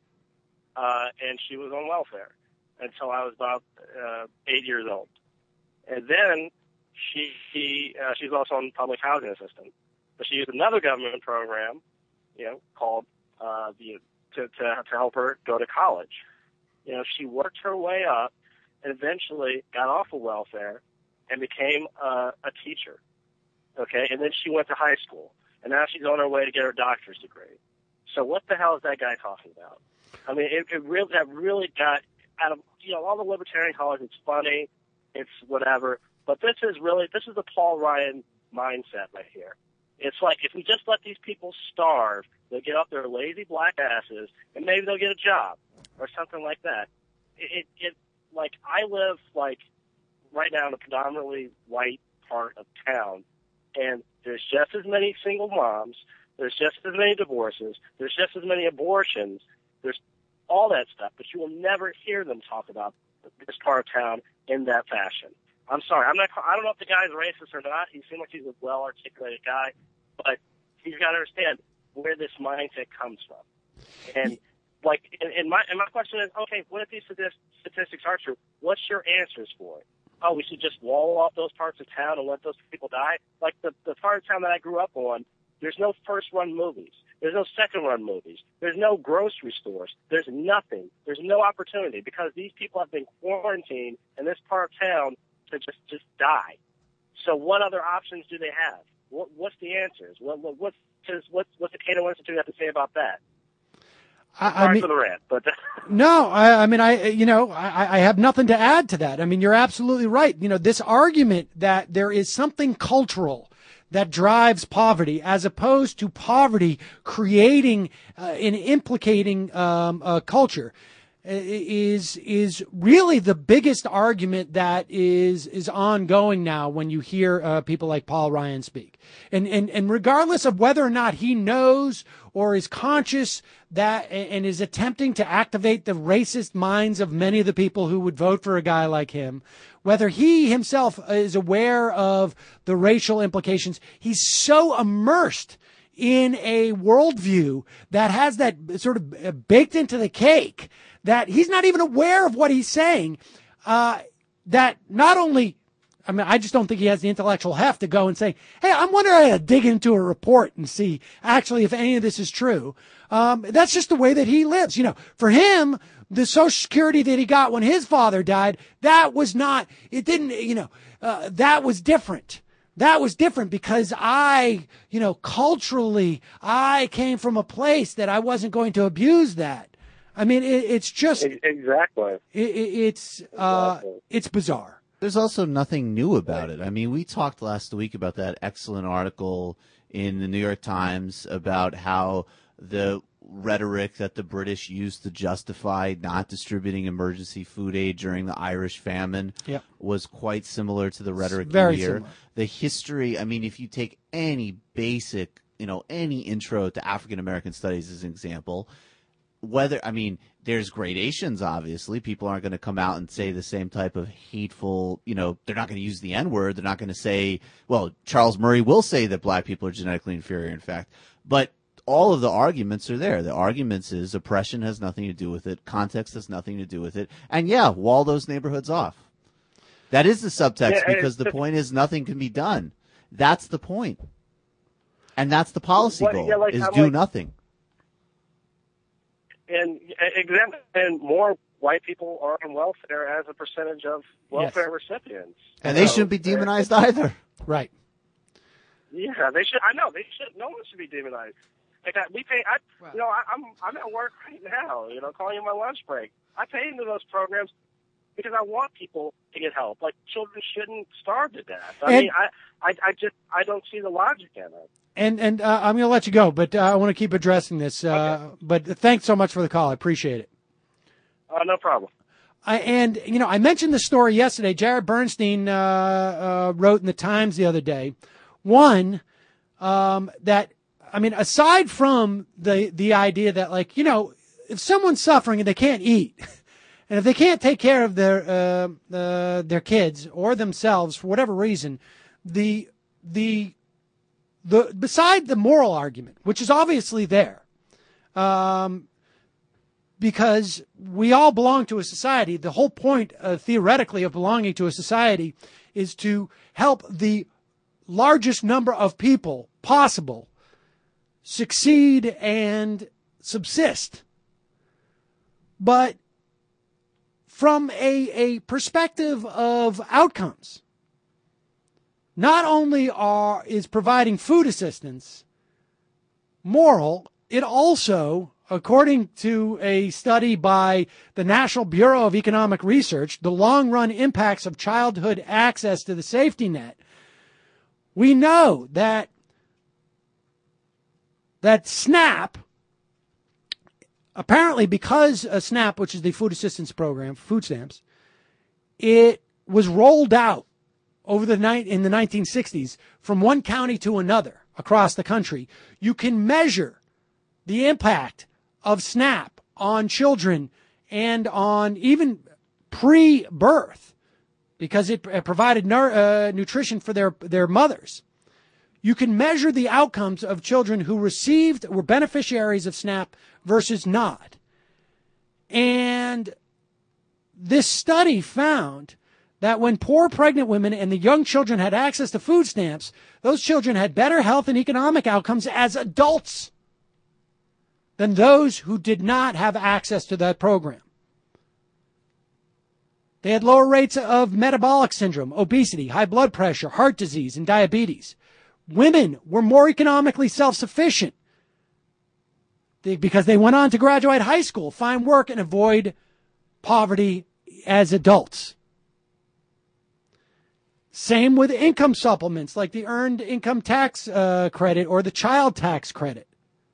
uh, and she was on welfare until I was about uh, eight years old. And then she, she uh, she's also on public housing assistance, but she used another government program, you know, called uh, the to, to to help her go to college. You know, she worked her way up and eventually got off of welfare and became uh, a teacher. Okay, and then she went to high school, and now she's on her way to get her doctor's degree. So what the hell is that guy talking about? I mean, it, it really that really got out of, you know, all the libertarian callers. It's funny, it's whatever, but this is really this is the Paul Ryan mindset right here. It's like if we just let these people starve, they'll get up their lazy black asses, and maybe they'll get a job or something like that. It, it, it like I live like right now in a predominantly white part of town, and there's just as many single moms, there's just as many divorces, there's just as many abortions, there's all that stuff, but you will never hear them talk about this part of town in that fashion. I'm sorry, I'm not. I don't know if the guy's racist or not. He seemed like he's a well-articulated guy, but you've got to understand where this mindset comes from. And like, and, and my and my question is, okay, what if these statistics are true? What's your answers for it? Oh, we should just wall off those parts of town and let those people die. Like the the part of town that I grew up on, there's no first-run movies. There's no second-run movies. There's no grocery stores. There's nothing. There's no opportunity because these people have been quarantined in this part of town to just, just die. So what other options do they have? What, what's the answers? What, what, what's, what's, what's the Cato Institute have to say about that? I, I Sorry mean, for the rant, but no, I, I mean, I, you know, I, I have nothing to add to that. I mean, you're absolutely right. You know, this argument that there is something cultural that drives poverty as opposed to poverty creating uh, and implicating um, a culture is is really the biggest argument that is is ongoing now when you hear uh, people like Paul Ryan speak. And, and and regardless of whether or not he knows or is conscious that and is attempting to activate the racist minds of many of the people who would vote for a guy like him, whether he himself is aware of the racial implications, he's so immersed in a worldview that has that sort of baked into the cake that he's not even aware of what he's saying, uh, that not only, I mean, I just don't think he has the intellectual heft to go and say, hey, I'm wondering how to dig into a report and see actually if any of this is true. Um, that's just the way that he lives. You know, for him, the Social Security that he got when his father died, that was not, it didn't, you know, uh, that was different. That was different because I, you know, culturally, I came from a place that I wasn't going to abuse that. I mean, it, it's just exactly. It, it, it's uh, exactly. it's bizarre. There's also nothing new about it. I mean, we talked last week about that excellent article in the New York Times about how the rhetoric that the British used to justify not distributing emergency food aid during the Irish famine Yep. was quite similar to the rhetoric very here. similar. The history, I mean, if you take any basic, you know, any intro to African American studies as an example, whether, I mean, there's gradations, obviously. People aren't going to come out and say the same type of hateful, you know, they're not going to use the N-word. They're not going to say, well, Charles Murray will say that black people are genetically inferior, in fact. But all of the arguments are there. The arguments is oppression has nothing to do with it. Context has nothing to do with it. And, yeah, wall those neighborhoods off. That is the subtext Yeah, because the it's- point is nothing can be done. That's the point. And that's the policy Well, goal, yeah, like, is I'm do like- nothing. And example, and more white people are on welfare as a percentage of welfare recipients. And they So, shouldn't be demonized either. Right. Yeah, they should. I know they should. No one should be demonized. Like I, we pay. I, you know, I, I'm I'm at work right now. You know, calling in my lunch break. I pay into those programs because I want people to get help. Like children shouldn't starve to death. I And- mean, I, I I just I don't see the logic in it. And and uh, I'm going to let you go, but uh, I want to keep addressing this. Uh, But thanks so much for the call. I appreciate it. Uh, no problem. I, and, you know, I mentioned the story yesterday. Jared Bernstein uh, uh, wrote in the Times the other day. One, um, that, I mean, aside from the, the idea that, like, you know, if someone's suffering and they can't eat, and if they can't take care of their uh, uh, their kids or themselves for whatever reason, the the the beside the moral argument, which is obviously there, um, because we all belong to a society. The whole point, uh, theoretically, of belonging to a society is to help the largest number of people possible succeed and subsist. But from a, a perspective of outcomes, not only are is providing food assistance moral, it also, according to a study by the National Bureau of Economic Research, the long-run impacts of childhood access to the safety net, we know that that SNAP, apparently because a SNAP, which is the food assistance program, food stamps, it was rolled out over the night in the nineteen sixties from one county to another across the country. You can measure the impact of SNAP on children and on even pre-birth because it uh, provided nur- uh, nutrition for their, their mothers. You can measure the outcomes of children who received, were beneficiaries of SNAP versus not. And this study found that when poor pregnant women and the young children had access to food stamps, those children had better health and economic outcomes as adults than those who did not have access to that program. They had lower rates of metabolic syndrome, obesity, high blood pressure, heart disease, and diabetes. Women were more economically self-sufficient because they went on to graduate high school, find work, and avoid poverty as adults. Same with income supplements like the earned income tax uh, credit or the child tax credit.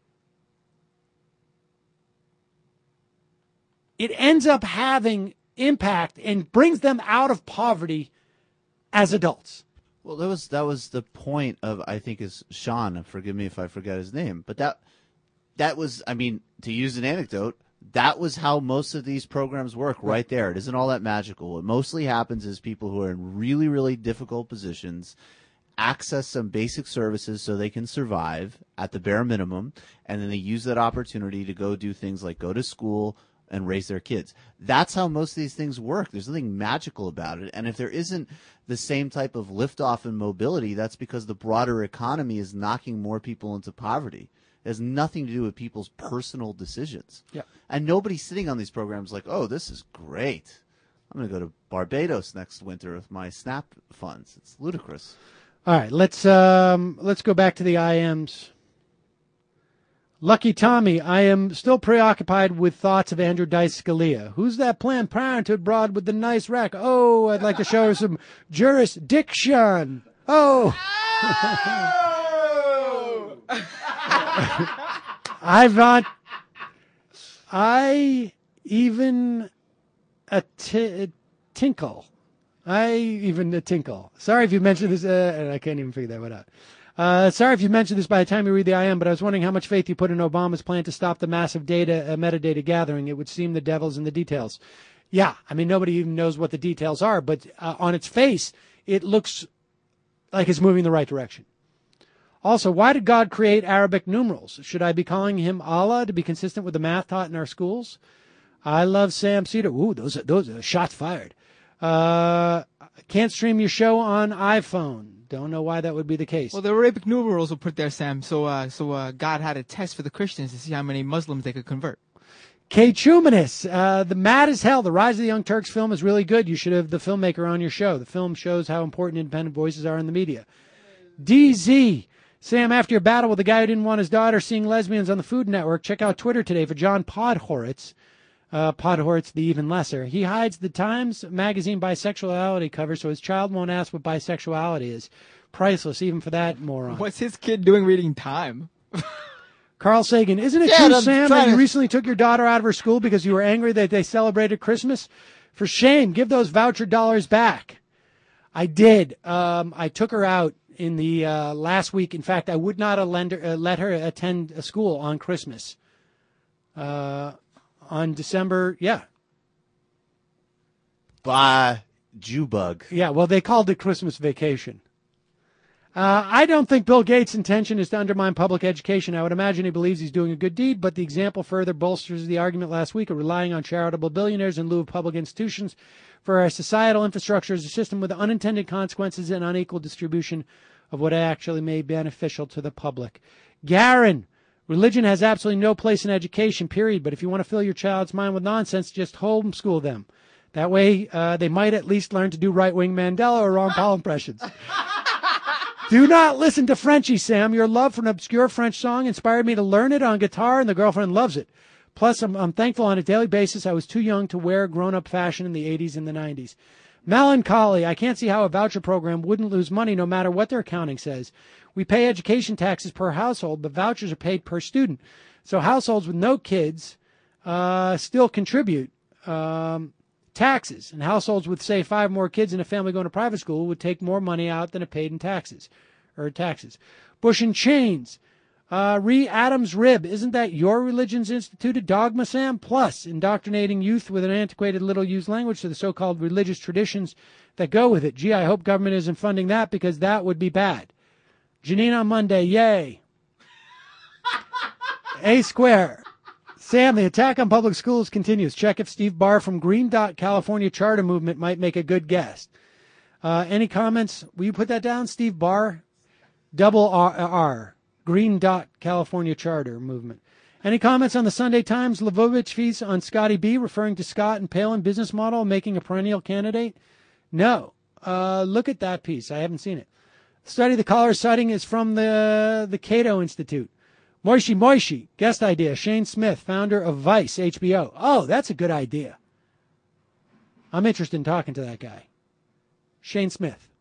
It ends up having impact and brings them out of poverty as adults. Well, that was that was the point of, I think, is Sean. Forgive me if I forget his name, but that that was, I mean, to use an anecdote, that was how most of these programs work. Right there, it isn't all that magical. What mostly happens is people who are in really, really difficult positions access some basic services so they can survive at the bare minimum, and then they use that opportunity to go do things like go to school and raise their kids. That's how most of these things work. There's nothing magical about it. And if there isn't the same type of liftoff and mobility, that's because the broader economy is knocking more people into poverty. It has nothing to do with people's personal decisions. Yeah. And nobody's sitting on these programs like, oh, this is great. I'm going to go to Barbados next winter with my SNAP funds. It's ludicrous. All right, let's um, let's go back to the I Ms. Lucky Tommy, I am still preoccupied with thoughts of Andrew Dice Scalia. Who's that Planned Parenthood broad with the nice rack? Oh, I'd like to show her some jurisdiction. Oh. I want, I even a, t- a tinkle. I even a tinkle. Sorry if you mentioned this, uh, and I can't even figure that one out. Uh, sorry if you mentioned this by the time you read the I M, but I was wondering how much faith you put in Obama's plan to stop the massive data, uh, metadata gathering. It would seem the devil's in the details. Yeah, I mean, nobody even knows what the details are, but uh, on its face, it looks like it's moving in the right direction. Also, why did God create Arabic numerals? Should I be calling him Allah to be consistent with the math taught in our schools? I love Sam Cedar. Ooh, those are, those are shots fired. Uh, can't stream your show on iPhone. Don't know why that would be the case. Well, the Arabic numerals were put there, Sam, so uh, so uh, God had a test for the Christians to see how many Muslims they could convert. K. Chumanis, uh, the Mad as Hell, the Rise of the Young Turks film is really good. You should have the filmmaker on your show. The film shows how important independent voices are in the media. D Z, Sam, after your battle with the guy who didn't want his daughter seeing lesbians on the Food Network, check out Twitter today for John Podhoretz. Uh, Podhoretz, the even lesser. He hides the Times Magazine bisexuality cover so his child won't ask what bisexuality is. Priceless, even for that moron. What's his kid doing reading Time? Carl Sagan, isn't it Yeah, true, I'm Sam, that trying you to- recently took your daughter out of her school because you were angry that they celebrated Christmas? For shame, give those voucher dollars back. I did. Um, I took her out in the uh, last week. In fact, I would not uh, lend her, uh, let her attend a school on Christmas. Uh, on December, yeah. By Jewbug. Yeah, well, they called it Christmas vacation. Uh, I don't think Bill Gates' intention is to undermine public education. I would imagine he believes he's doing a good deed, but the example further bolsters the argument last week of relying on charitable billionaires in lieu of public institutions for our societal infrastructure as a system with unintended consequences and unequal distribution of what actually may be beneficial to the public. Garen, religion has absolutely no place in education, period, but if you want to fill your child's mind with nonsense, just homeschool them. That way, uh, they might at least learn to do right-wing Mandela or Ron Paul impressions. Do not listen to Frenchie, Sam. Your love for an obscure French song inspired me to learn it on guitar, and the girlfriend loves it. Plus, I'm, I'm thankful on a daily basis I was too young to wear grown-up fashion in the eighties and the nineties. Melancholy. I can't see how a voucher program wouldn't lose money no matter what their accounting says. We pay education taxes per household, but vouchers are paid per student. So households with no kids uh, still contribute um, taxes, and households with, say, five more kids in a family going to private school would take more money out than it paid in taxes, or taxes. Bush and Chains, uh, Ree Adams Rib, isn't that your religion's instituted dogma, Sam? Plus, indoctrinating youth with an antiquated little-used language to the so-called religious traditions that go with it. Gee, I hope government isn't funding that because that would be bad. Janine on Monday, yay. A Square. Sam, the attack on public schools continues. Check if Steve Barr from Green Dot California Charter Movement might make a good guest. Uh, any comments? Will you put that down, Steve Barr? Double R, R. Green Dot California Charter Movement. Any comments on the Sunday Times Lvovich piece on Scotty B, referring to Scott and Palin business model, making a perennial candidate? No. Uh, look at that piece. I haven't seen it. Study the caller citing is from the the Cato Institute. Moishi Moishi, guest idea, Shane Smith, founder of Vice, H B O. Oh, that's a good idea. I'm interested in talking to that guy. Shane Smith.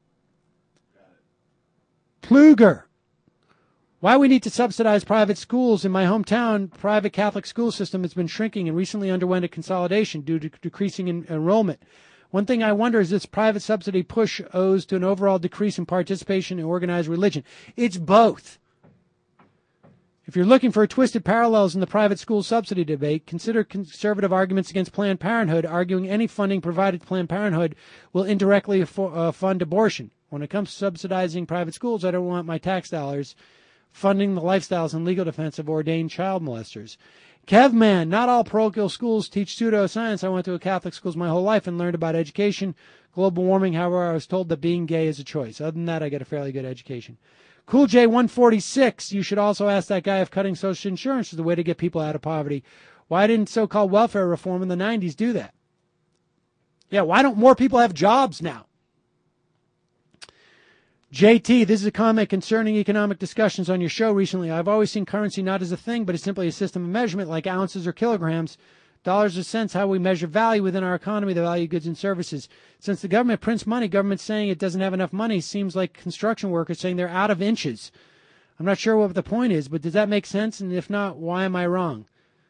Pluger. Why we need to subsidize private schools. In my hometown, private Catholic school system has been shrinking and recently underwent a consolidation due to decreasing in enrollment. One thing I wonder is this private subsidy push owes to an overall decrease in participation in organized religion. It's both. If you're looking for twisted parallels in the private school subsidy debate, consider conservative arguments against Planned Parenthood, arguing any funding provided to Planned Parenthood will indirectly affo- uh, fund abortion. When it comes to subsidizing private schools, I don't want my tax dollars funding the lifestyles and legal defense of ordained child molesters. Kevman, not all parochial schools teach pseudoscience. I went to a Catholic schools my whole life and learned about education. Global warming, however, I was told that being gay is a choice. Other than that, I got a fairly good education. Cool J one forty-six, you should also ask that guy if cutting social insurance is the way to get people out of poverty. Why didn't so-called welfare reform in the nineties do that? Yeah, why don't more people have jobs now? J T, this is a comment concerning economic discussions on your show recently. I've always seen currency not as a thing, but as simply a system of measurement like ounces or kilograms. Dollars or cents, how we measure value within our economy, the value of goods and services. Since the government prints money, government saying it doesn't have enough money seems like construction workers saying they're out of inches. I'm not sure what the point is, but does that make sense? And if not, why am I wrong?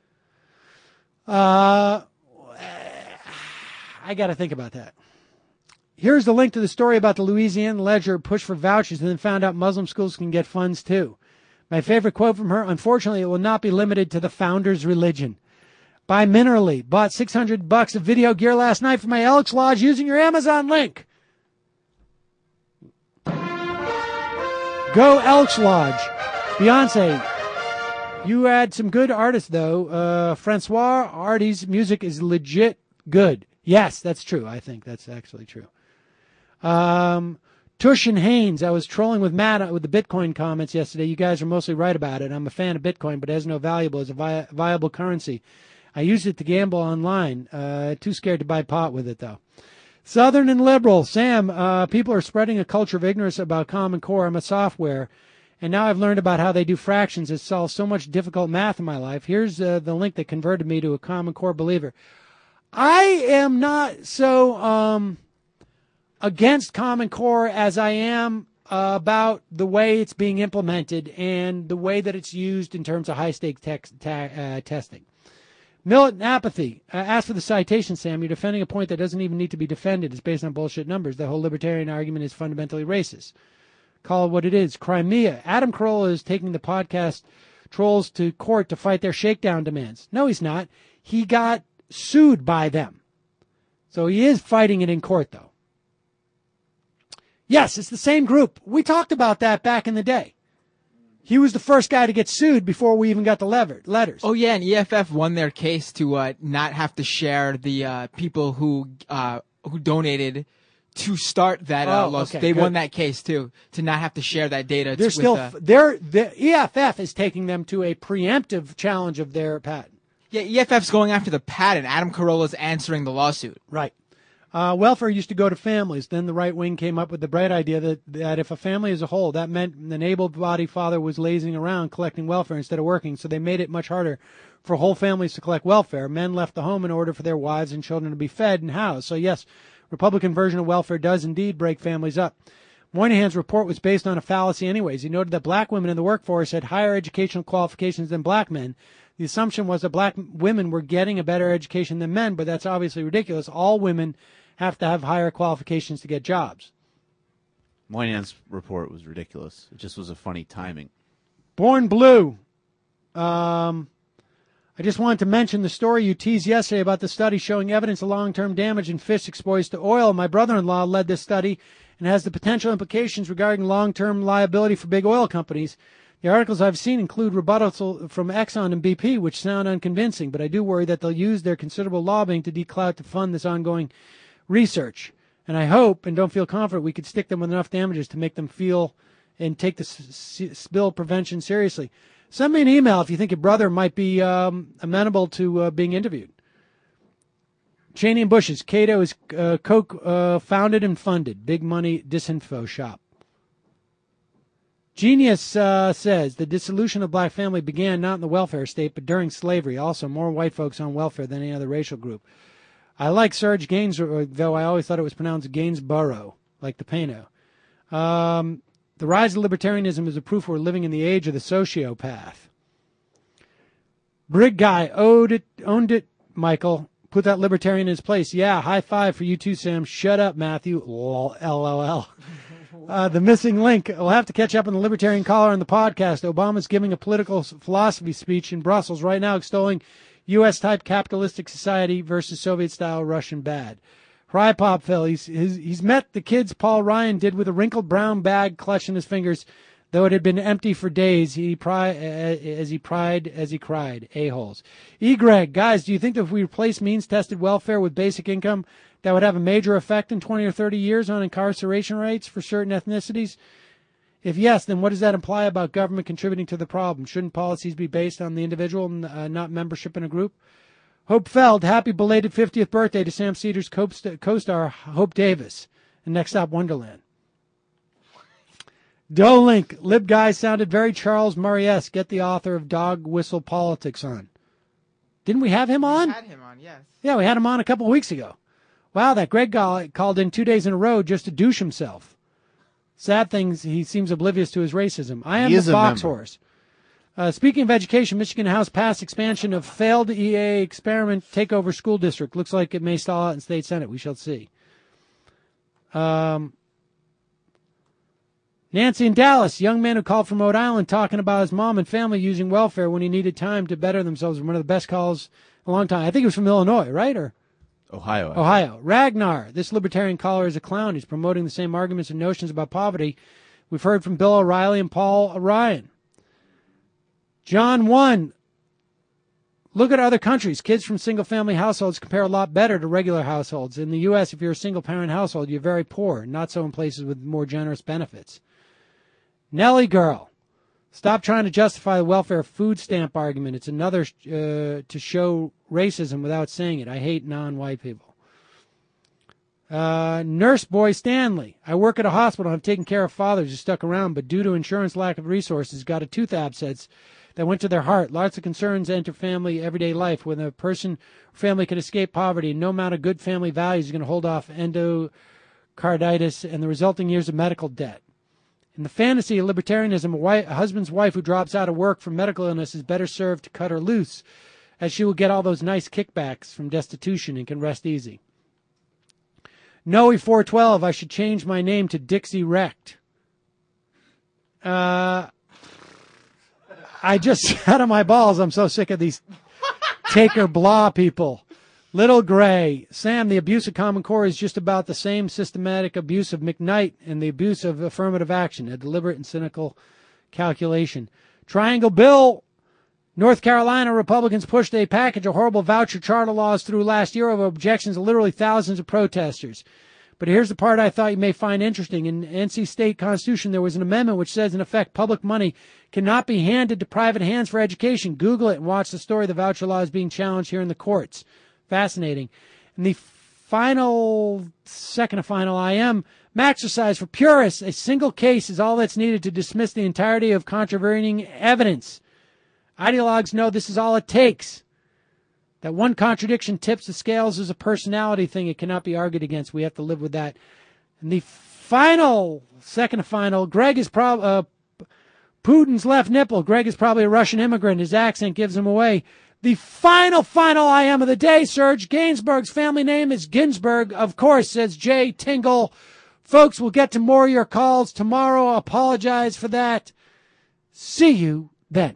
Uh, I got to think about that. Here's the link to the story about the Louisiana Ledger push for vouchers and then found out Muslim schools can get funds too. My favorite quote from her, unfortunately, it will not be limited to the founder's religion. Buy Minerally. Bought six hundred bucks of video gear last night for my Elks Lodge using your Amazon link. Go Elks Lodge. Beyonce. You had some good artists, though. Uh, Francois Hardy's music is legit good. Yes, that's true. I think that's actually true. Um, Tush and Haynes. I was trolling with Matt with the Bitcoin comments yesterday. You guys are mostly right about it. I'm a fan of Bitcoin, but it has no valuable as a vi- viable currency. I used it to gamble online. Uh, too scared to buy pot with it, though. Southern and liberal. Sam, uh, people are spreading a culture of ignorance about Common Core. I'm a software, and now I've learned about how they do fractions. It solves so much difficult math in my life. Here's uh, the link that converted me to a Common Core believer. I am not so um, against Common Core as I am uh, about the way it's being implemented and the way that it's used in terms of high-stakes tex- ta- uh, testing. Militant apathy. Uh, ask for the citation, Sam. You're defending a point that doesn't even need to be defended. It's based on bullshit numbers. The whole libertarian argument is fundamentally racist. Call it what it is. Crimea. Adam Carolla is taking the podcast trolls to court to fight their shakedown demands. No, he's not. He got sued by them. So he is fighting it in court, though. Yes, it's the same group. We talked about that back in the day. He was the first guy to get sued before we even got the lever- letters. Oh, yeah, and E F F won their case to uh, not have to share the uh, people who uh, who donated to start that uh, Oh, lawsuit. okay, they good. won that case, too, to not have to share that data. They're with, still, uh, they're, the E F F is taking them to a preemptive challenge of their patent. Yeah, E F F's going after the patent. Adam Carolla's answering the lawsuit. Right. Uh, welfare used to go to families. Then the right wing came up with the bright idea that, that if a family as a whole, that meant an able-bodied father was lazing around collecting welfare instead of working, so they made it much harder for whole families to collect welfare. Men left the home in order for their wives and children to be fed and housed. So yes, Republican version of welfare does indeed break families up. Moynihan's report was based on a fallacy anyways. He noted that black women in the workforce had higher educational qualifications than black men. The assumption was that black women were getting a better education than men, but that's obviously ridiculous. All women have to have higher qualifications to get jobs. Moynihan's report was ridiculous. It just was a funny timing. Born Blue. Um, I just wanted to mention the story you teased yesterday about the study showing evidence of long-term damage in fish exposed to oil. My brother-in-law led this study and has the potential implications regarding long-term liability for big oil companies. The articles I've seen include rebuttals from Exxon and B P, which sound unconvincing, but I do worry that they'll use their considerable lobbying to declout to fund this ongoing research. And I hope and don't feel confident we could stick them with enough damages to make them feel and take the s- s- spill prevention seriously. Send me an email if you think your brother might be um, amenable to uh, being interviewed. Cheney and Bush's. Cato is uh, co-founded and funded. Big money disinfo shop. Genius uh, says the dissolution of black family began not in the welfare state, but during slavery. Also, more white folks on welfare than any other racial group. I like Serge Gainsborough, though I always thought it was pronounced Gainsborough, like the Pano. Um, the rise of libertarianism is a proof we're living in the age of the sociopath. Brig guy owed it, owned it, Michael. Put that libertarian in his place. Yeah, high five for you too, Sam. Shut up, Matthew. L O L. Uh, the missing link. We'll have to catch up on the Libertarian Caller on the podcast. Obama's giving a political philosophy speech in Brussels right now, extolling U S-type capitalistic society versus Soviet-style Russian bad. Rye Pop Phil, he's, he's, he's met the kids Paul Ryan did with a wrinkled brown bag clutched in his fingers, though it had been empty for days. He pri- as he pried, as he cried. A-holes. E. Greg, guys, do you think that if we replace means-tested welfare with basic income, that would have a major effect in twenty or thirty years on incarceration rates for certain ethnicities? If yes, then what does that imply about government contributing to the problem? Shouldn't policies be based on the individual and uh, not membership in a group? Hope Feld, happy belated fiftieth birthday to Sam Cedars co-star Hope Davis. And next up, Wonderland. Dolink, Lib Guy sounded very Charles Murray-esque. Get the author of Dog Whistle Politics on. Didn't we have him on? We had him on, yes. Yeah, we had him on a couple of weeks ago. Wow, that Greg guy called in two days in a row just to douche himself. Sad things, he seems oblivious to his racism. I am He the is a Fox member. Horse. Uh, speaking of education, Michigan House passed expansion of failed E A experiment takeover school district. Looks like it may stall out in state senate. We shall see. Um, Nancy in Dallas, young man who called from Rhode Island talking about his mom and family using welfare when he needed time to better themselves. One of the best calls in a long time. I think it was from Illinois, right? Or Ohio. Ohio. Ragnar, this libertarian caller is a clown. He's promoting the same arguments and notions about poverty we've heard from Bill O'Reilly and Paul Ryan. John one, look at other countries. Kids from single-family households compare a lot better to regular households. In the U S, if you're a single-parent household, you're very poor. Not so in places with more generous benefits. Nelly Girl, stop trying to justify the welfare food stamp argument. It's another uh, to show racism without saying it. I hate non-white people. Uh, Nurse Boy Stanley, I work at a hospital. I've taken care of fathers who stuck around, but due to insurance lack of resources, got a tooth abscess that went to their heart. Lots of concerns enter family everyday life. When a person or family can escape poverty, no amount of good family values is going to hold off endocarditis and the resulting years of medical debt. In the fantasy of libertarianism, a, wife, a husband's wife who drops out of work for medical illness is better served to cut her loose, as she will get all those nice kickbacks from destitution and can rest easy. Noe four twelve, I should change my name to Dixie Wrecked. Uh... I just out of my balls. I'm so sick of these taker blah people. Little Gray. Sam, the abuse of Common Core is just about the same systematic abuse of McKnight and the abuse of affirmative action, a deliberate and cynical calculation. Triangle Bill. North Carolina Republicans pushed a package of horrible voucher charter laws through last year over objections of literally thousands of protesters. But here's the part I thought you may find interesting. In N C State Constitution, there was an amendment which says, in effect, public money cannot be handed to private hands for education. Google it and watch the story. The voucher law is being challenged here in the courts. Fascinating. And the final, second to final I M, Maxercise for purists. A single case is all that's needed to dismiss the entirety of contravening evidence. Ideologues know this is all it takes. That one contradiction tips the scales is a personality thing. It cannot be argued against. We have to live with that. And the final, second to final, Greg is probably, uh, Putin's left nipple. Greg is probably a Russian immigrant. His accent gives him away. The final, final I am of the day, Serge Gainsbourg's family name is Ginsburg, of course, says Jay Tingle. Folks, we'll get to more of your calls tomorrow. Apologize for that. See you then.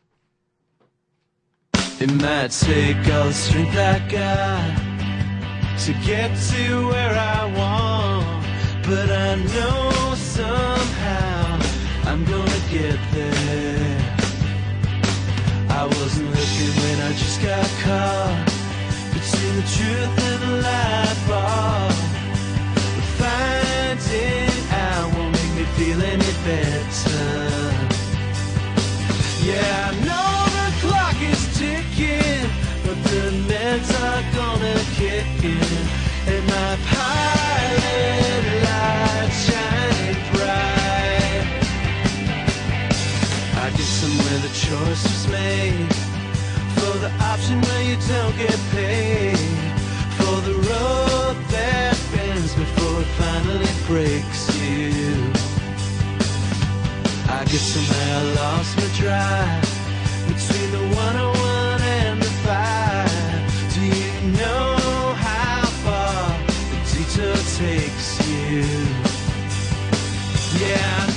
It might take all the strength I got to get to where I want, but I know somehow I'm gonna get there. I wasn't looking when I just got caught between the truth and the light bar, but finding out won't make me feel any better. Yeah, I know the clock is ticking, but the meds are gonna kick in, and my pilot light shining bright. I guess somewhere the choice was made for the option where you don't get paid, for the road that bends before it finally breaks you. I guess somehow I lost my drive between the one oh one and the five. Do you know how far the detour takes you? Yeah.